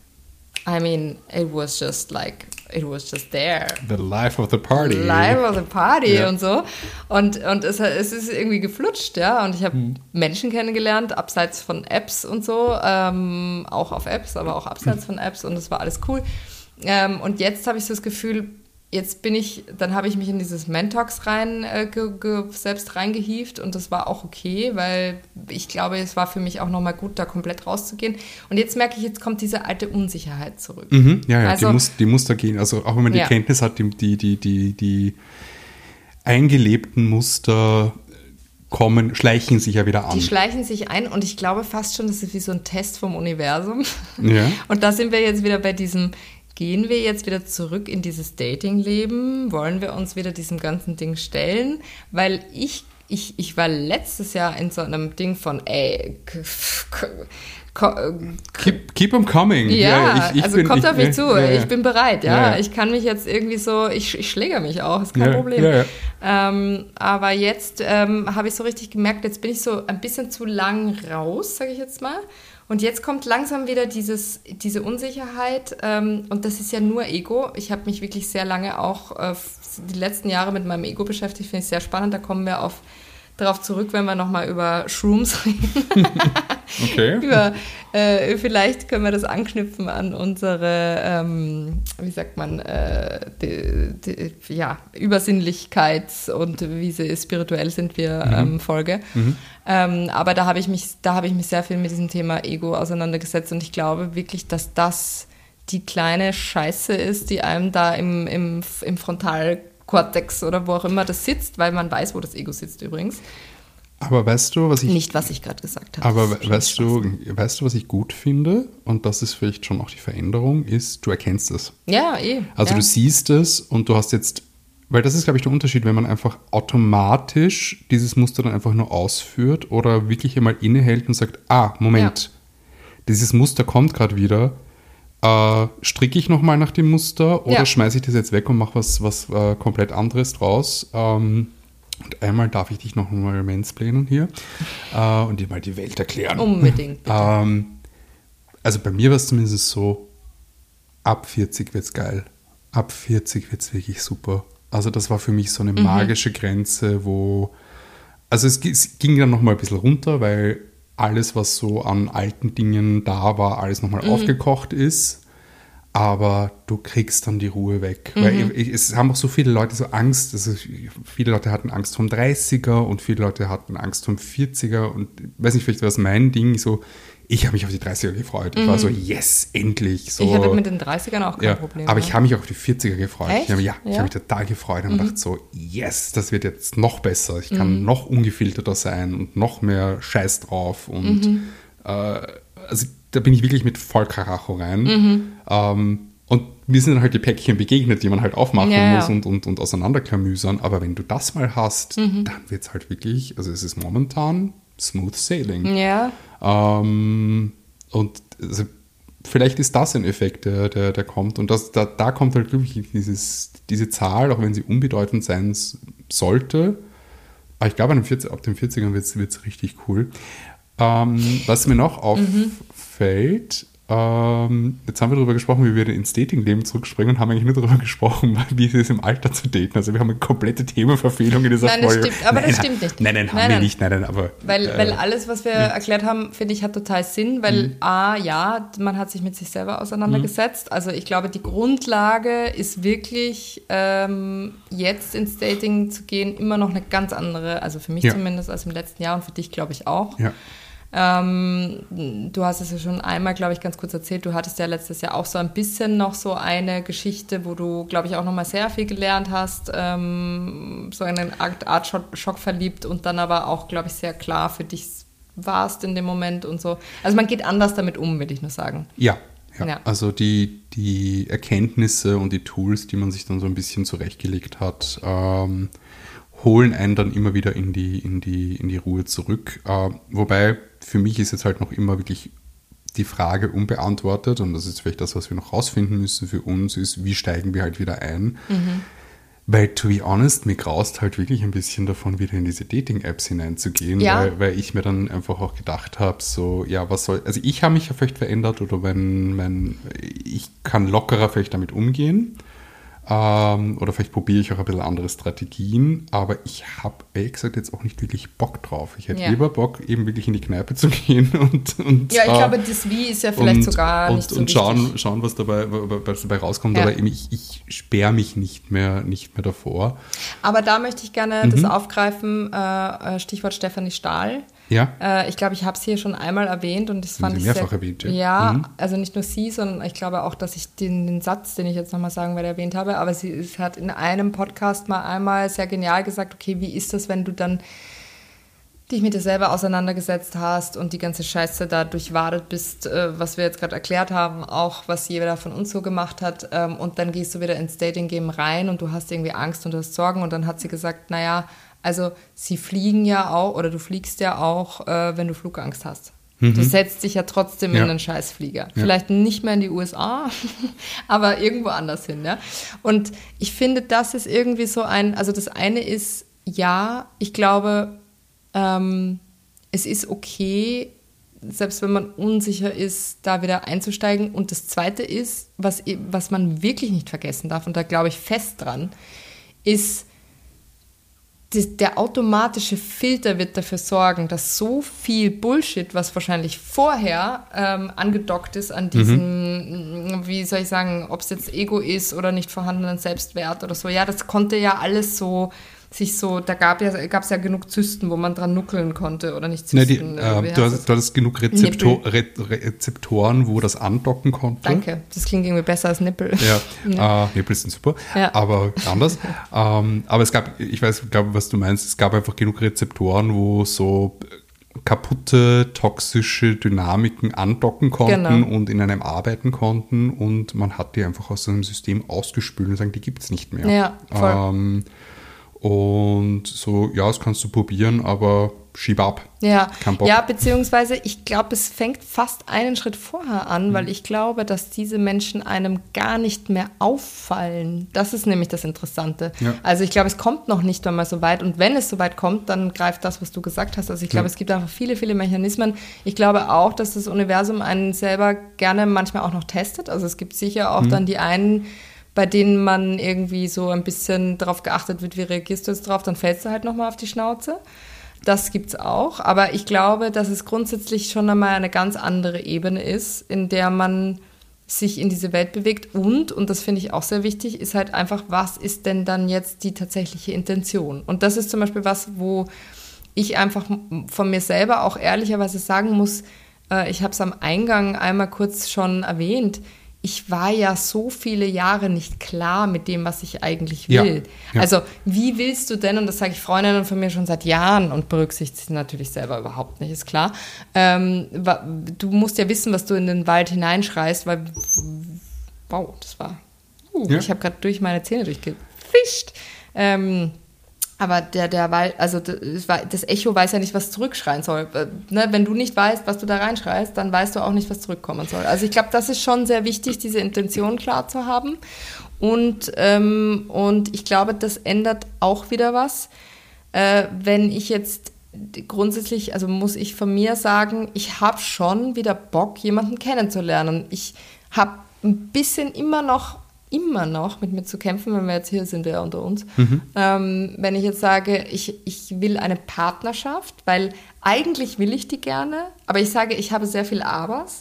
I mean, it was just like, it was just there. The life of the party. The life of the party ja. und so. Und, und es, es ist irgendwie geflutscht, ja. Und ich habe hm. Menschen kennengelernt, abseits von Apps und so, ähm, auch auf Apps, aber auch abseits von Apps und es war alles cool. Ähm, und jetzt habe ich so das Gefühl, jetzt bin ich, dann habe ich mich in dieses Mentox rein, äh, ge, ge, selbst reingehievt und das war auch okay, weil ich glaube, es war für mich auch nochmal gut, da komplett rauszugehen. Und jetzt merke ich, jetzt kommt diese alte Unsicherheit zurück. Mhm, ja, ja, also, die, muss, die muss da gehen. Also auch wenn man die ja. Kenntnis hat, die, die, die, die, die eingelebten Muster kommen, schleichen sich ja wieder an. Die schleichen sich ein und ich glaube fast schon, das ist wie so ein Test vom Universum. Ja. Und da sind wir jetzt wieder bei diesem, gehen wir jetzt wieder zurück in dieses Dating-Leben? Wollen wir uns wieder diesem ganzen Ding stellen? Weil ich ich, ich war letztes Jahr in so einem Ding von, ey, Keep, keep them coming. Ja, ja ich, ich also bin, kommt ich, auf mich zu, ja, ja. ich bin bereit, ja. Ja, ja. Ich kann mich jetzt irgendwie so, ich, ich schläger mich auch, ist kein ja, Problem. Ja, ja. Ähm, aber jetzt ähm, habe ich so richtig gemerkt, jetzt bin ich so ein bisschen zu lang raus, sage ich jetzt mal. Und jetzt kommt langsam wieder dieses, diese Unsicherheit ähm, und das ist ja nur Ego. Ich habe mich wirklich sehr lange auch äh, die letzten Jahre mit meinem Ego beschäftigt, finde ich sehr spannend. Da kommen wir auf darauf zurück, wenn wir nochmal über Shrooms reden. Okay. über, äh, vielleicht können wir das anknüpfen an unsere, ähm, wie sagt man, äh, die, die, ja, Übersinnlichkeits- und wie sie spirituell sind wir Mhm. ähm, Folge. Mhm. Ähm, aber da habe ich mich, da habe ich mich sehr viel mit diesem Thema Ego auseinandergesetzt und ich glaube wirklich, dass das die kleine Scheiße ist, die einem da im, im, im Frontalkortex oder wo auch immer das sitzt, weil man weiß, wo das Ego sitzt übrigens. Aber weißt du, was ich... Nicht, was ich gerade gesagt habe. Aber weißt du, weißt du, was ich gut finde, und das ist vielleicht schon auch die Veränderung, ist, du erkennst es. Ja, eh. Also ja. du siehst es und du hast jetzt, weil das ist, glaube ich, der Unterschied, wenn man einfach automatisch dieses Muster dann einfach nur ausführt oder wirklich einmal innehält und sagt, ah, Moment, ja. dieses Muster kommt gerade wieder, äh, stricke ich nochmal nach dem Muster oder ja. schmeiße ich das jetzt weg und mache was, was äh, komplett anderes draus. Ähm, Und einmal darf ich dich noch mal mansplainen hier äh, und dir mal die Welt erklären. Unbedingt. Ähm, also bei mir war es zumindest so, ab vierzig wird's geil. Ab vierzig wird's wirklich super. Also das war für mich so eine Mhm. magische Grenze, wo, also es, es ging dann noch mal ein bisschen runter, weil alles, was so an alten Dingen da war, alles noch mal Mhm. aufgekocht ist. Aber du kriegst dann die Ruhe weg. Mhm. Weil ich, es haben auch so viele Leute so Angst. Also viele Leute hatten Angst vom dreißiger und viele Leute hatten Angst vom vierziger. Und ich weiß nicht, vielleicht war das mein Ding. So, ich habe mich auf die dreißiger gefreut. Ich Mhm. war so, yes, endlich. So, Ich hatte mit den dreißigern auch kein ja, Problem. aber ja. ich habe mich auch auf die vierziger gefreut. Echt? Ich habe, ja, ich Ja? habe mich total gefreut und Mhm. dachte so, yes, das wird jetzt noch besser. Ich kann Mhm. noch ungefilterter sein und noch mehr Scheiß drauf. Und Mhm. äh, also da bin ich wirklich mit Vollkaracho rein. Mhm. Ähm, und mir sind dann halt die Päckchen begegnet, die man halt aufmachen Ja, muss ja. und, und, und auseinanderklamüsern. Aber wenn du das mal hast, Mhm. dann wird es halt wirklich, also es ist momentan smooth sailing. Ja. Ähm, und also vielleicht ist das ein Effekt, der, der, der kommt. Und das, da, da kommt halt wirklich dieses, diese Zahl, auch wenn sie unbedeutend sein s- sollte. Aber ich glaube, ab den vierzig, ab den vierzigern wird es richtig cool. Ähm, was mir noch auffällt, ähm, jetzt haben wir darüber gesprochen, wie wir ins Dating-Leben zurückspringen und haben eigentlich nur darüber gesprochen, wie es ist, im Alter zu daten. Also wir haben eine komplette Themenverfehlung in dieser Nein, das Folge. stimmt, aber nein, das nein, stimmt nicht. Nein, nein, haben Nein, wir nein. nicht. Nein, nein, aber... Weil, äh, weil alles, was wir erklärt haben, finde ich, hat total Sinn, weil Mhm. A, ja, man hat sich mit sich selber auseinandergesetzt. Also ich glaube, die Grundlage ist wirklich, ähm, jetzt ins Dating zu gehen, immer noch eine ganz andere, also für mich Ja. zumindest als im letzten Jahr und für dich, glaube ich, auch. Ja. Ähm, du hast es ja schon einmal, glaube ich, ganz kurz erzählt. Du hattest ja letztes Jahr auch so ein bisschen noch so eine Geschichte, wo du, glaube ich, auch nochmal sehr viel gelernt hast, ähm, so eine Art, Art Schock, Schock verliebt und dann aber auch, glaube ich, sehr klar für dich warst in dem Moment und so. Also man geht anders damit um, will ich nur sagen. Ja, ja. Ja. Also die, die Erkenntnisse und die Tools, die man sich dann so ein bisschen zurechtgelegt hat, ähm, holen einen dann immer wieder in die, in die, in die Ruhe zurück. Äh, wobei für mich ist jetzt halt noch immer wirklich die Frage unbeantwortet, und das ist vielleicht das, was wir noch rausfinden müssen für uns, ist, wie steigen wir halt wieder ein. Mhm. Weil, to be honest, mir graust halt wirklich ein bisschen davon, wieder in diese Dating-Apps hineinzugehen, Ja. weil, weil ich mir dann einfach auch gedacht habe, so, ja, was soll, also ich habe mich ja vielleicht verändert oder mein, mein, ich kann lockerer vielleicht damit umgehen. Ähm, oder vielleicht probiere ich auch ein bisschen andere Strategien, aber ich habe ehrlich gesagt jetzt auch nicht wirklich Bock drauf. Ich hätte Ja. lieber Bock, eben wirklich in die Kneipe zu gehen und, und Ja, ich äh, glaube, das Wie ist ja vielleicht und, sogar und, nicht so und wichtig. schauen, schauen, was dabei, was dabei rauskommt, Ja. aber eben ich, ich sperre mich nicht mehr, nicht mehr davor. Aber da möchte ich gerne Mhm. das aufgreifen, äh, Stichwort Stefanie Stahl. Ja, Äh, ich glaube, ich habe es hier schon einmal erwähnt und das Haben fand Sie ich mehrfach sehr, erwähnt, ja. ja, Mhm. also nicht nur sie, sondern ich glaube auch, dass ich den, den Satz, den ich jetzt nochmal sagen werde, erwähnt habe, aber sie, sie hat in einem Podcast mal einmal sehr genial gesagt, okay, wie ist das, wenn du dann dich mit dir selber auseinandergesetzt hast und die ganze Scheiße da durchwadet bist, äh, was wir jetzt gerade erklärt haben, auch was jeder von uns so gemacht hat, ähm, und dann gehst du wieder ins Dating-Game rein und du hast irgendwie Angst und du hast Sorgen und dann hat sie gesagt, naja, Also sie fliegen ja auch, oder du fliegst ja auch, äh, wenn du Flugangst hast. Mhm. Du setzt dich ja trotzdem ja. in einen Scheißflieger. Ja. Vielleicht nicht mehr in die U S A, aber irgendwo anders hin. Ja? Und ich finde, das ist irgendwie so ein, also das eine ist, ja, ich glaube, ähm, es ist okay, selbst wenn man unsicher ist, da wieder einzusteigen. Und das Zweite ist, was, was man wirklich nicht vergessen darf, und da glaube ich fest dran, ist, der automatische Filter wird dafür sorgen, dass so viel Bullshit, was wahrscheinlich vorher ähm, angedockt ist an diesen, mhm. wie soll ich sagen, ob es jetzt Ego ist oder nicht vorhandenen Selbstwert oder so, ja, das konnte ja alles so sich so, da gab ja, gab es ja genug Zysten, wo man dran nuckeln konnte oder nicht Zysten. Na, die, äh, du, hast, du hattest genug Rezeptor, Re, Rezeptoren, wo das andocken konnte. Danke, das klingt irgendwie besser als Nippel. Ja, ja. Äh, Nippel sind super, ja. aber anders. ähm, aber es gab, ich weiß, ich glaube, was du meinst, es gab einfach genug Rezeptoren, wo so kaputte, toxische Dynamiken andocken konnten genau. und in einem arbeiten konnten und man hat die einfach aus seinem System ausgespült und sagen, die gibt es nicht mehr. Ja, voll. Ähm, Und so, ja, das kannst du probieren, aber schieb ab. Ja, ja, beziehungsweise ich glaube, es fängt fast einen Schritt vorher an, mhm. weil ich glaube, dass diese Menschen einem gar nicht mehr auffallen. Das ist nämlich das Interessante. Ja. Also ich glaube, es kommt noch nicht einmal so weit und wenn es so weit kommt, dann greift das, was du gesagt hast. Also ich glaube, ja. es gibt einfach viele, viele Mechanismen. Ich glaube auch, dass das Universum einen selber gerne manchmal auch noch testet. Also es gibt sicher auch mhm. dann die einen, bei denen man irgendwie so ein bisschen darauf geachtet wird, wie reagierst du jetzt drauf, dann fällst du halt nochmal auf die Schnauze. Das gibt's auch. Aber ich glaube, dass es grundsätzlich schon einmal eine ganz andere Ebene ist, in der man sich in diese Welt bewegt. Und, und das finde ich auch sehr wichtig, ist halt einfach, was ist denn dann jetzt die tatsächliche Intention? Und das ist zum Beispiel was, wo ich einfach von mir selber auch ehrlicherweise sagen muss, äh, ich habe es am Eingang einmal kurz schon erwähnt, ich war ja so viele Jahre nicht klar mit dem, was ich eigentlich will. Ja, ja. Also wie willst du denn, und das sage ich Freundinnen von mir schon seit Jahren und berücksichtigt sie natürlich selber überhaupt nicht, ist klar, ähm, du musst ja wissen, was du in den Wald hineinschreist, weil, wow, das war, uh, ja. ich habe gerade durch meine Zähne durchgefischt. Ähm, Aber der, der Wald, also das, das Echo weiß ja nicht, was zurückschreien soll. Ne? Wenn du nicht weißt, was du da reinschreist, dann weißt du auch nicht, was zurückkommen soll. Also ich glaube, das ist schon sehr wichtig, diese Intention klar zu haben. Und, ähm, und ich glaube, das ändert auch wieder was. Äh, wenn ich jetzt grundsätzlich, also muss ich von mir sagen, ich habe schon wieder Bock, jemanden kennenzulernen. Ich habe ein bisschen immer noch immer noch mit mir zu kämpfen, wenn wir jetzt hier sind, ja unter uns. Mhm. Ähm, wenn ich jetzt sage, ich, ich will eine Partnerschaft, weil eigentlich will ich die gerne, aber ich sage, ich habe sehr viel Abers.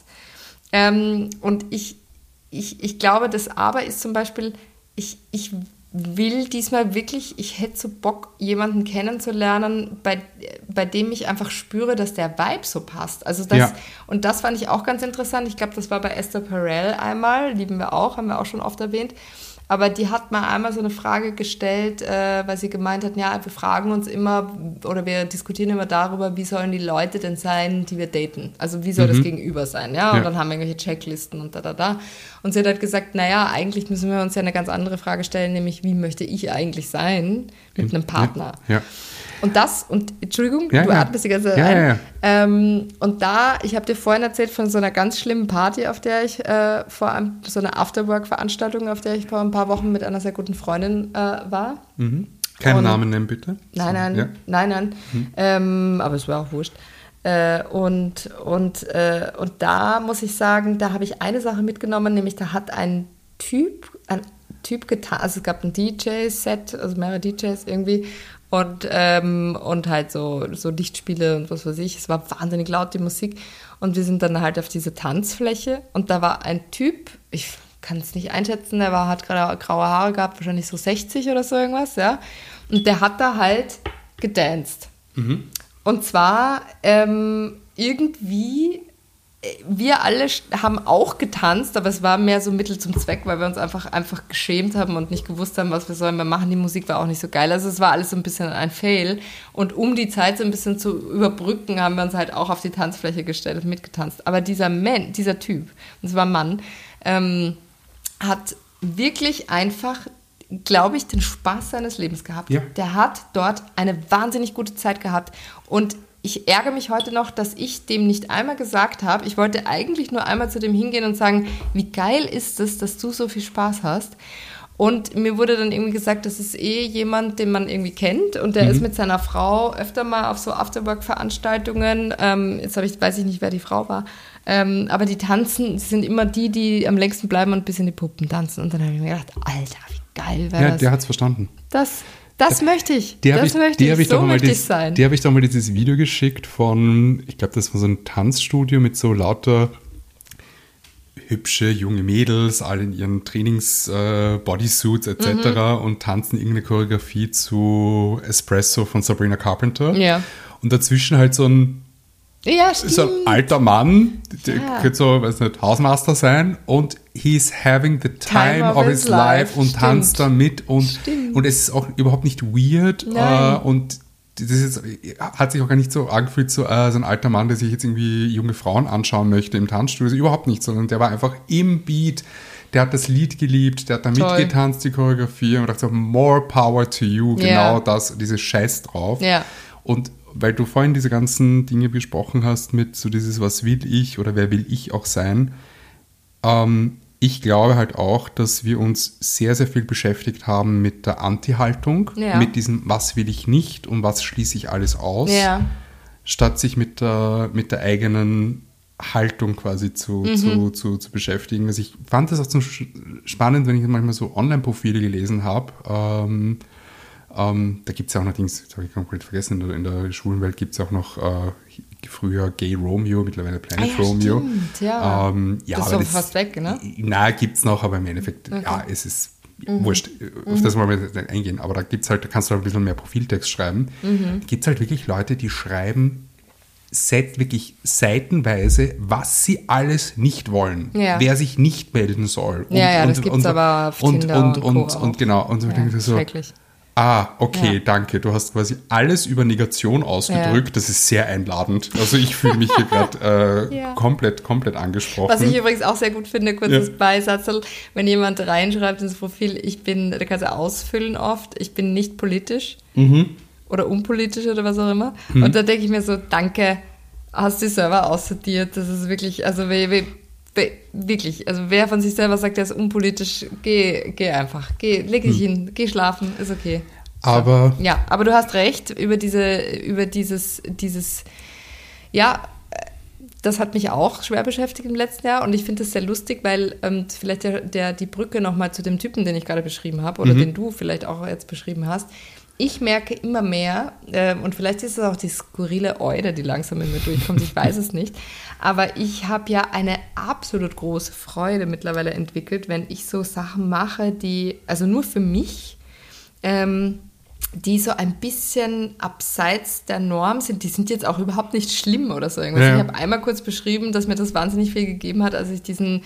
Ähm, und ich, ich, ich glaube, das Aber ist zum Beispiel, ich, ich will diesmal wirklich, ich hätte so Bock, jemanden kennenzulernen, bei, bei dem ich einfach spüre, dass der Vibe so passt. Also das, ja. Und das fand ich auch ganz interessant. Ich glaube, das war bei Esther Perel einmal, lieben wir auch, haben wir auch schon oft erwähnt. Aber die hat mal einmal so eine Frage gestellt, äh, weil sie gemeint hat, ja, wir fragen uns immer oder wir diskutieren immer darüber, wie sollen die Leute denn sein, die wir daten? Also wie soll mhm. das Gegenüber sein? Ja? Und ja. dann haben wir irgendwelche Checklisten und da, da, da. Und sie hat halt gesagt, naja, eigentlich müssen wir uns ja eine ganz andere Frage stellen, nämlich wie möchte ich eigentlich sein mit einem Partner? Ja. ja. Und das, und Entschuldigung, ja, du ja. atmest die ganze Zeit ja, ein. Ja, ja. Ähm, und da, ich habe dir vorhin erzählt von so einer ganz schlimmen Party, auf der ich äh, vor einem, so einer Afterwork-Veranstaltung, auf der ich vor ein paar Wochen mit einer sehr guten Freundin äh, war. Mhm. Keinen und, Namen nennen, bitte. Nein, nein, ja. nein, nein. Mhm. Ähm, aber es war auch wurscht. Äh, und, und, äh, und da muss ich sagen, da habe ich eine Sache mitgenommen, nämlich da hat ein Typ, ein Typ getan, also es gab ein D J-Set, also mehrere D Js irgendwie, und, ähm, und halt so, so Lichtspiele und was weiß ich. Es war wahnsinnig laut, die Musik. Und wir sind dann halt auf diese Tanzfläche. Und da war ein Typ, ich kann es nicht einschätzen, der war, hat gerade graue Haare gehabt, wahrscheinlich so sechzig oder so irgendwas, ja. Und der hat da halt gedanced. Mhm. Und zwar ähm, irgendwie, wir alle haben auch getanzt, aber es war mehr so Mittel zum Zweck, weil wir uns einfach, einfach geschämt haben und nicht gewusst haben, was wir sollen. Wir machen, die Musik war auch nicht so geil. Also es war alles so ein bisschen ein Fail. Und um die Zeit so ein bisschen zu überbrücken, haben wir uns halt auch auf die Tanzfläche gestellt und mitgetanzt. Aber dieser Mann, dieser Typ, und es war ein Mann, ähm, hat wirklich einfach glaube ich, den Spaß seines Lebens gehabt. Ja. Der hat dort eine wahnsinnig gute Zeit gehabt. Und ich ärgere mich heute noch, dass ich dem nicht einmal gesagt habe. Ich wollte eigentlich nur einmal zu dem hingehen und sagen, wie geil ist es, dass du so viel Spaß hast. Und mir wurde dann irgendwie gesagt, das ist eh jemand, den man irgendwie kennt. Und der mhm. ist mit seiner Frau öfter mal auf so Afterwork-Veranstaltungen. Ähm, jetzt habe ich, weiß ich nicht, wer die Frau war. Ähm, aber die tanzen, sie sind immer die, die am längsten bleiben und bis in die Puppen tanzen. Und dann habe ich mir gedacht, Alter, wie geil wäre ja, das. Der hat es verstanden. Das... Das möchte ich. Der das ich, möchte ich. ich so möchte ich das, sein. Der habe ich doch mal dieses Video geschickt von, ich glaube, das war so ein Tanzstudio mit so lauter hübsche junge Mädels, alle in ihren Trainings-Bodysuits äh, et cetera mhm. und tanzen irgendeine Choreografie zu Espresso von Sabrina Carpenter. Ja. Und dazwischen halt so ein Ja, so ein alter Mann, der ja. könnte so, weiß nicht, Hausmeister sein und he's having the time, time of, of his, his life, life und stimmt. tanzt da mit und, und es ist auch überhaupt nicht weird äh, und das ist, hat sich auch gar nicht so angefühlt, so, äh, so ein alter Mann, der sich jetzt irgendwie junge Frauen anschauen möchte im Tanzstudio, also überhaupt nicht, sondern der war einfach im Beat, der hat das Lied geliebt, der hat da Toll. mitgetanzt, die Choreografie und dachte so, more power to you, genau yeah. das, dieses Scheiß drauf. Ja. Und weil du vorhin diese ganzen Dinge besprochen hast mit so dieses, was will ich oder wer will ich auch sein, ähm, ich glaube halt auch, dass wir uns sehr, sehr viel beschäftigt haben mit der Anti-Haltung, ja. mit diesem, was will ich nicht und was schließe ich alles aus, ja. statt sich mit der, mit der eigenen Haltung quasi zu, mhm. zu, zu, zu beschäftigen. Also ich fand das auch so spannend, wenn ich manchmal so Online-Profile gelesen habe. Ähm, ähm, da gibt es ja auch noch Dings, das habe ich komplett vergessen, in der, in der Schwulenwelt gibt es ja auch noch äh, früher Gay Romeo, mittlerweile Planet ah, ja, Romeo. Stimmt, ja. Ähm, ja, das ist doch fast weg, ne? Na, gibt es noch, aber im Endeffekt, okay. ja, es ist mhm. wurscht, auf mhm. das wollen wir nicht eingehen, aber da gibt's halt, da kannst du halt ein bisschen mehr Profiltext schreiben. Mhm. Da gibt es halt wirklich Leute, die schreiben seit wirklich seitenweise, was sie alles nicht wollen, ja. wer sich nicht melden soll. Und, ja, ja, und, das gibt es aber auf und, Tinder und, und, und, und, und genau. Und so ja, denke ich so, schrecklich. Ah, okay, ja. danke. Du hast quasi alles über Negation ausgedrückt. Ja. Das ist sehr einladend. Also ich fühle mich hier gerade äh, ja. komplett, komplett angesprochen. Was ich übrigens auch sehr gut finde, kurzes ja. Beisatzel, wenn jemand reinschreibt ins Profil, ich bin, da kannst du ausfüllen oft, ich bin nicht politisch mhm. oder unpolitisch oder was auch immer. Mhm. Und da denke ich mir so, danke, hast die Server aussortiert. Das ist wirklich, also wie, wie wirklich, also wer von sich selber sagt, der ist unpolitisch, geh, geh einfach, geh, leg dich hm. hin, geh schlafen, ist okay. So. Aber ja, aber du hast recht über diese, über dieses, dieses, ja, das hat mich auch schwer beschäftigt im letzten Jahr und ich finde das sehr lustig, weil ähm, vielleicht der, der die Brücke nochmal zu dem Typen, den ich gerade beschrieben habe oder mhm. den du vielleicht auch jetzt beschrieben hast. Ich merke immer mehr, äh, und vielleicht ist es auch die skurrile Eude, die langsam in mir durchkommt, ich weiß es nicht, aber ich habe ja eine absolut große Freude mittlerweile entwickelt, wenn ich so Sachen mache, die, also nur für mich, ähm, die so ein bisschen abseits der Norm sind. Die sind jetzt auch überhaupt nicht schlimm oder so irgendwas. Ja. Ich habe einmal kurz beschrieben, dass mir das wahnsinnig viel gegeben hat, als ich diesen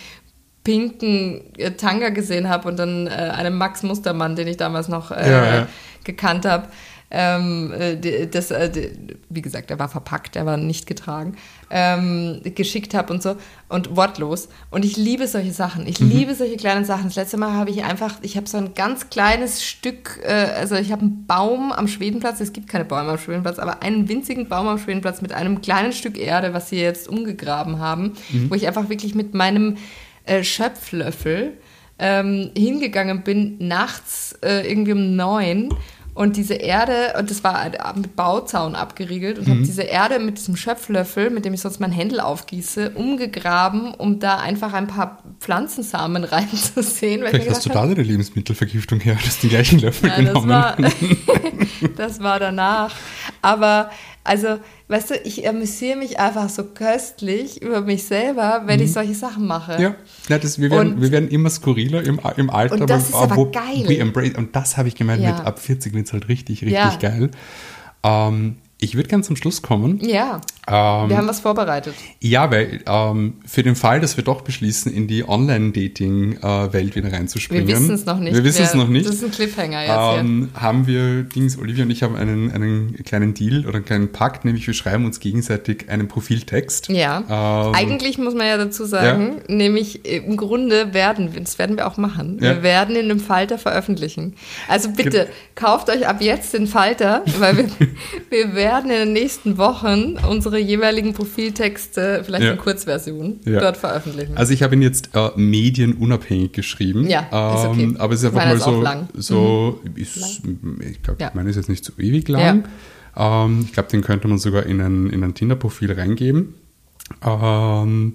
pinken äh, Tanga gesehen habe und dann äh, einen Max Mustermann, den ich damals noch äh, ja, ja. gekannt habe. Ähm, das, äh, wie gesagt, er war verpackt, er war nicht getragen, ähm, geschickt habe und so und wortlos. Und ich liebe solche Sachen. Ich mhm. liebe solche kleinen Sachen. Das letzte Mal habe ich einfach, ich habe so ein ganz kleines Stück, äh, also ich habe einen Baum am Schwedenplatz, es gibt keine Bäume am Schwedenplatz, aber einen winzigen Baum am Schwedenplatz mit einem kleinen Stück Erde, was sie jetzt umgegraben haben, mhm. wo ich einfach wirklich mit meinem äh, Schöpflöffel ähm, hingegangen bin, nachts äh, irgendwie um neun und diese Erde, und das war mit Bauzaun abgeriegelt und mhm. habe diese Erde mit diesem Schöpflöffel, mit dem ich sonst mein Händel aufgieße, umgegraben, um da einfach ein paar Pflanzensamen reinzusehen. Vielleicht hast du da deine Lebensmittelvergiftung her, du hast den gleichen Löffel ja, genommen. Das war, das war danach. Aber also, weißt du, ich amüsiere mich einfach so köstlich über mich selber, wenn mhm. ich solche Sachen mache. Ja, ja das, wir, werden, und, wir werden immer skurriler im, im Alter. Und das aber, ist aber wo, geil. We embrace, und das habe ich gemeint, ja. mit ab vierzig wird es halt richtig, richtig ja. geil. Ähm, Ich würde gerne zum Schluss kommen. Ja, Ähm, wir haben was vorbereitet. Ja, weil ähm, für den Fall, dass wir doch beschließen, in die Online-Dating-Welt wieder reinzuspringen. Wir wissen es noch nicht. Wir wissen es noch nicht. Das ist ein Cliffhanger jetzt. Ähm, haben wir, Dings, Olivia und ich haben einen, einen kleinen Deal oder einen kleinen Pakt, nämlich wir schreiben uns gegenseitig einen Profiltext. Ja, Ähm, eigentlich muss man ja dazu sagen, nämlich im Grunde werden wir, das werden wir auch machen, Ja. wir werden in einem Falter veröffentlichen. Also bitte, kauft euch ab jetzt den Falter, weil wir, wir werden in den nächsten Wochen unsere jeweiligen Profiltexte, vielleicht Ja. in Kurzversion, Ja. dort veröffentlichen. Also ich habe ihn jetzt äh, medienunabhängig geschrieben. Ja, ist okay. Ähm, aber es ist einfach Meiner mal ist auch so, lang. so ist, ich glaube, Ja. meine ist jetzt nicht so ewig lang. Ähm, ich glaube, den könnte man sogar in ein, in ein Tinder-Profil reingeben. Ähm,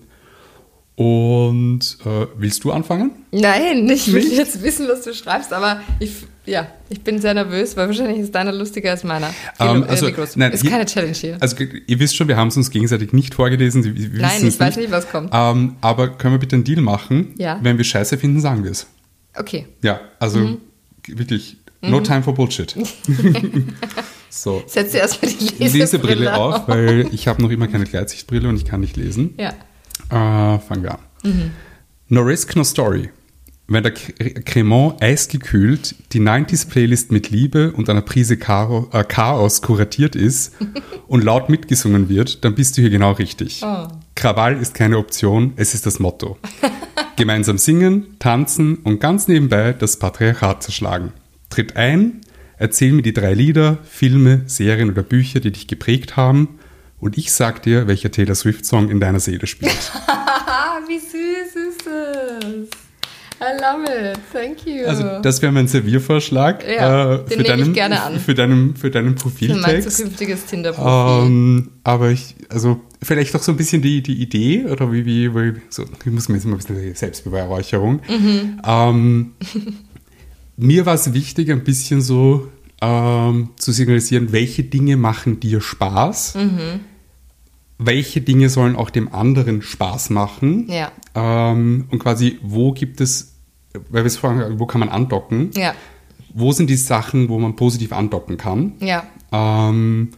und äh, willst du anfangen? Nein, ich will Nicht? jetzt wissen, was du schreibst, aber ich, ja, ich bin sehr nervös, weil wahrscheinlich ist deiner lustiger als meiner. Ähm, Äh, also, Niklas, nein, ist hier- keine Challenge hier. Also ihr wisst schon, wir haben es uns gegenseitig nicht vorgelesen. Wir, wir Nein, wissen es ich weiß nicht, was kommt. Ähm, aber können wir bitte einen Deal machen? Ja. Wenn wir Scheiße finden, sagen wir es. Okay. Ja, also Mhm. wirklich, no time for Bullshit. So, Setz dir erstmal die Lesebrille, Lesebrille auf, weil ich habe noch immer keine Gleitsichtbrille und ich kann nicht lesen. Ja. Äh, fangen wir an. No Risk, No Story. Wenn der Cre- Cremant eisgekühlt die neunziger-Playlist mit Liebe und einer Prise Charo, äh, Chaos kuratiert ist und laut mitgesungen wird, dann bist du hier genau richtig. Oh. Krawall ist keine Option, es ist das Motto. Gemeinsam singen, tanzen und ganz nebenbei das Patriarchat zerschlagen. Tritt ein, erzähl mir die drei Lieder, Filme, Serien oder Bücher, die dich geprägt haben, und ich sag dir, welcher Taylor Swift-Song in deiner Seele spielt. Ah, wie süß ist das? I love it. Thank you. Also das wäre mein Serviervorschlag Ja, äh, den für, nehme ich deinen, gerne an. für deinen für deinen Für mein Profiltext. zukünftiges Tinder-Profil. Ähm, aber ich, also vielleicht doch so ein bisschen die, die Idee, oder wie, wie, wie so, ich muss mir jetzt mal ein bisschen Selbstbeweihräucherung. Mhm. Ähm, mir war es wichtig, ein bisschen so ähm, zu signalisieren, welche Dinge machen dir Spaß, Mhm. welche Dinge sollen auch dem anderen Spaß machen. Ja. Ähm, und quasi, wo gibt es, weil wir es fragen, wo kann man andocken? Ja. Wo sind die Sachen, wo man positiv andocken kann? Ja. Ähm,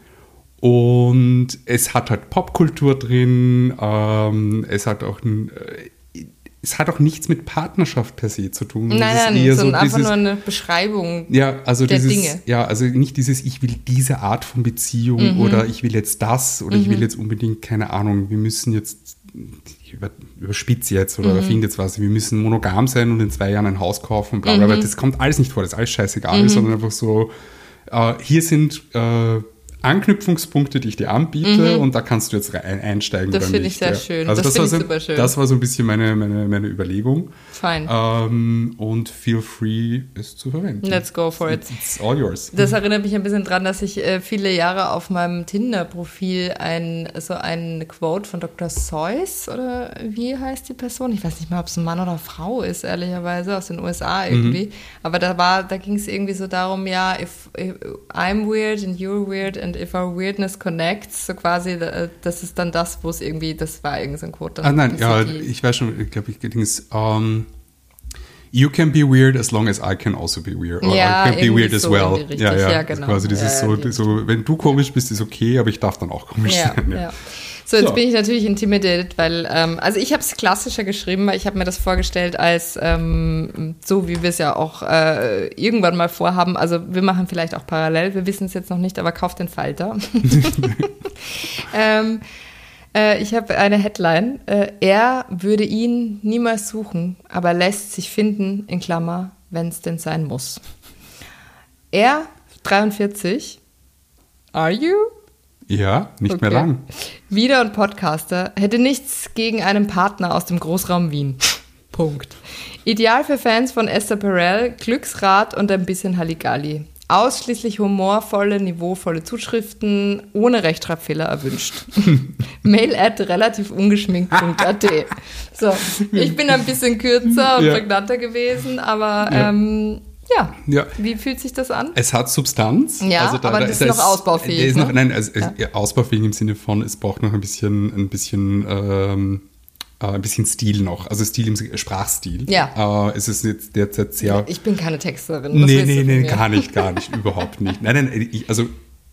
und es hat halt Popkultur drin, ähm, es hat auch ein, äh, es hat auch nichts mit Partnerschaft per se zu tun. Nein, Es ist nein, eher sondern einfach dieses- nur eine Beschreibung. ja, also der dieses, Dinge. ja, also nicht dieses, ich will diese Art von Beziehung Mhm. oder ich will jetzt das oder ich will jetzt unbedingt, keine Ahnung, wir müssen jetzt, ich über, überspitze jetzt oder Mhm. erfinde jetzt was, wir müssen monogam sein und in zwei Jahren ein Haus kaufen, bla bla bla. Das kommt alles nicht vor, das ist alles scheißegal, Mhm. sondern einfach so, äh, hier sind äh, Anknüpfungspunkte, die ich dir anbiete und da kannst du jetzt rein, einsteigen Das oder finde nicht. ich sehr ja. schön. Also Das das, finde war ich so, super schön. das war so ein bisschen meine, meine, meine Überlegung. Fein. Ähm, und feel free, es zu verwenden. Let's go for it. It's all yours. Das erinnert mich ein bisschen dran, dass ich äh, viele Jahre auf meinem Tinder-Profil ein, so ein Quote von Doktor Seuss, oder wie heißt die Person? Ich weiß nicht mehr, ob es ein Mann oder Frau ist, ehrlicherweise, aus den U S A irgendwie. Mhm. Aber da war, da ging es irgendwie so darum, ja, if, if I'm weird and you're weird and if our weirdness connects, so quasi, äh, das ist dann das, wo es irgendwie, das war irgendwie so ein Quote. Ah nein, Das ja, ist die- ich weiß schon, ich glaube, ich Dings, um, you can be weird as long as I can also be weird. Or Ja, I can be irgendwie weird as so well. in die Ja, Richtung. ja, Ja, genau. quasi dieses Ja, ja, so, die- so, wenn du komisch bist, ist okay, aber ich darf dann auch komisch Ja, sein. ja. So, jetzt So. bin ich natürlich intimidated, weil, ähm, also ich habe es klassischer geschrieben, weil ich habe mir das vorgestellt als, ähm, so wie wir es ja auch äh, irgendwann mal vorhaben, also wir machen vielleicht auch parallel, wir wissen es jetzt noch nicht, aber kauft den Falter. ähm, äh, ich habe eine Headline, äh, er würde ihn niemals suchen, aber lässt sich finden, in Klammer, wenn es denn sein muss. Er, dreiundvierzig, are you? Ja, nicht Okay. mehr lang. Wieder und Podcaster, hätte nichts gegen einen Partner aus dem Großraum Wien. Punkt. Ideal für Fans von Esther Perel, Glücksrad und ein bisschen Halligalli. Ausschließlich humorvolle, niveauvolle Zuschriften, ohne Rechtschreibfehler erwünscht. Mail at relativ ungeschminkt punkt a t. So, ich bin ein bisschen kürzer und Ja. prägnanter gewesen, aber Ja. ähm, ja. Ja. Wie fühlt sich das an? Es hat Substanz. Ja, aber das ist noch ausbaufähig, Der ist ne? noch, nein, also, Ja. ja. ausbaufähig im Sinne von, es braucht noch ein bisschen, ein bisschen, ähm, äh, ein bisschen Stil noch. Also Stil im Sinne- Sprachstil. Ja. Äh, es ist jetzt derzeit sehr. Ich bin keine Texterin. was Nee, willst du nee, von nee, mir? gar nicht, gar nicht, überhaupt nicht. Nein, nein, ich, also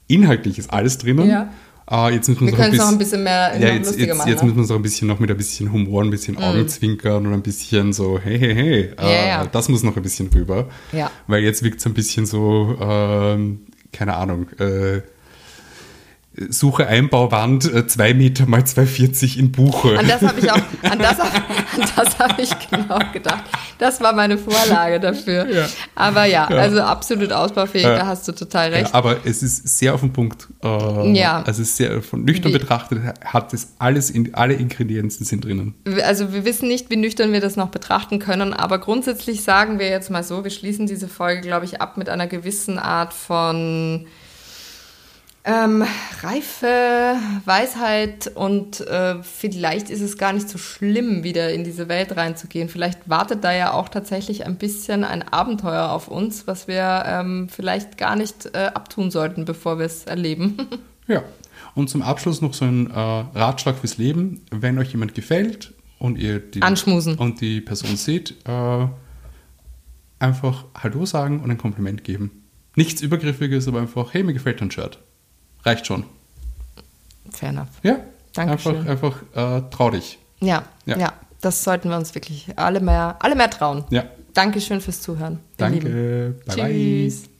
inhaltlich ist alles drinnen. Ja. Uh, jetzt müssen wir wir können es noch ein bisschen mehr ja, noch jetzt, lustiger jetzt, machen. Jetzt ne? müssen wir es auch ein bisschen noch mit ein bisschen Humor, ein bisschen Augenzwinkern und ein bisschen so, hey, hey, hey. Uh, Ja, ja. Das muss noch ein bisschen rüber. Ja. Weil jetzt wirkt es ein bisschen so, ähm, keine Ahnung, äh, Suche Einbauwand äh, zwei Meter mal zwei vierzig in Buche. An das habe ich auch, an das, an das habe ich genau gedacht. Das war meine Vorlage dafür. Ja. Aber ja, ja, also absolut ausbaufähig, ja. Da hast du total recht. Ja, aber es ist sehr auf den Punkt. Äh, ja. Also es ist sehr von nüchtern wie, betrachtet, hat es alles, in, alle Ingredienzen sind drinnen. Also wir wissen nicht, wie nüchtern wir das noch betrachten können, aber grundsätzlich sagen wir jetzt mal so, wir schließen diese Folge, glaube ich, ab mit einer gewissen Art von Ähm, Reife, Weisheit und äh, vielleicht ist es gar nicht so schlimm, wieder in diese Welt reinzugehen. Vielleicht wartet da ja auch tatsächlich ein bisschen ein Abenteuer auf uns, was wir ähm, vielleicht gar nicht äh, abtun sollten, bevor wir es erleben. Ja, und zum Abschluss noch so ein äh, Ratschlag fürs Leben. Wenn euch jemand gefällt und ihr die, Anschmusen. Und die Person seht, äh, einfach Hallo sagen und ein Kompliment geben. Nichts Übergriffiges, aber einfach, hey, mir gefällt dein Shirt. Reicht schon. Fair enough. Ja, Dankeschön. einfach, einfach äh, trau dich. Ja, ja, ja, das sollten wir uns wirklich alle mehr, alle mehr trauen. Ja. Dankeschön fürs Zuhören. Danke. Bye, Tschüss. Bye.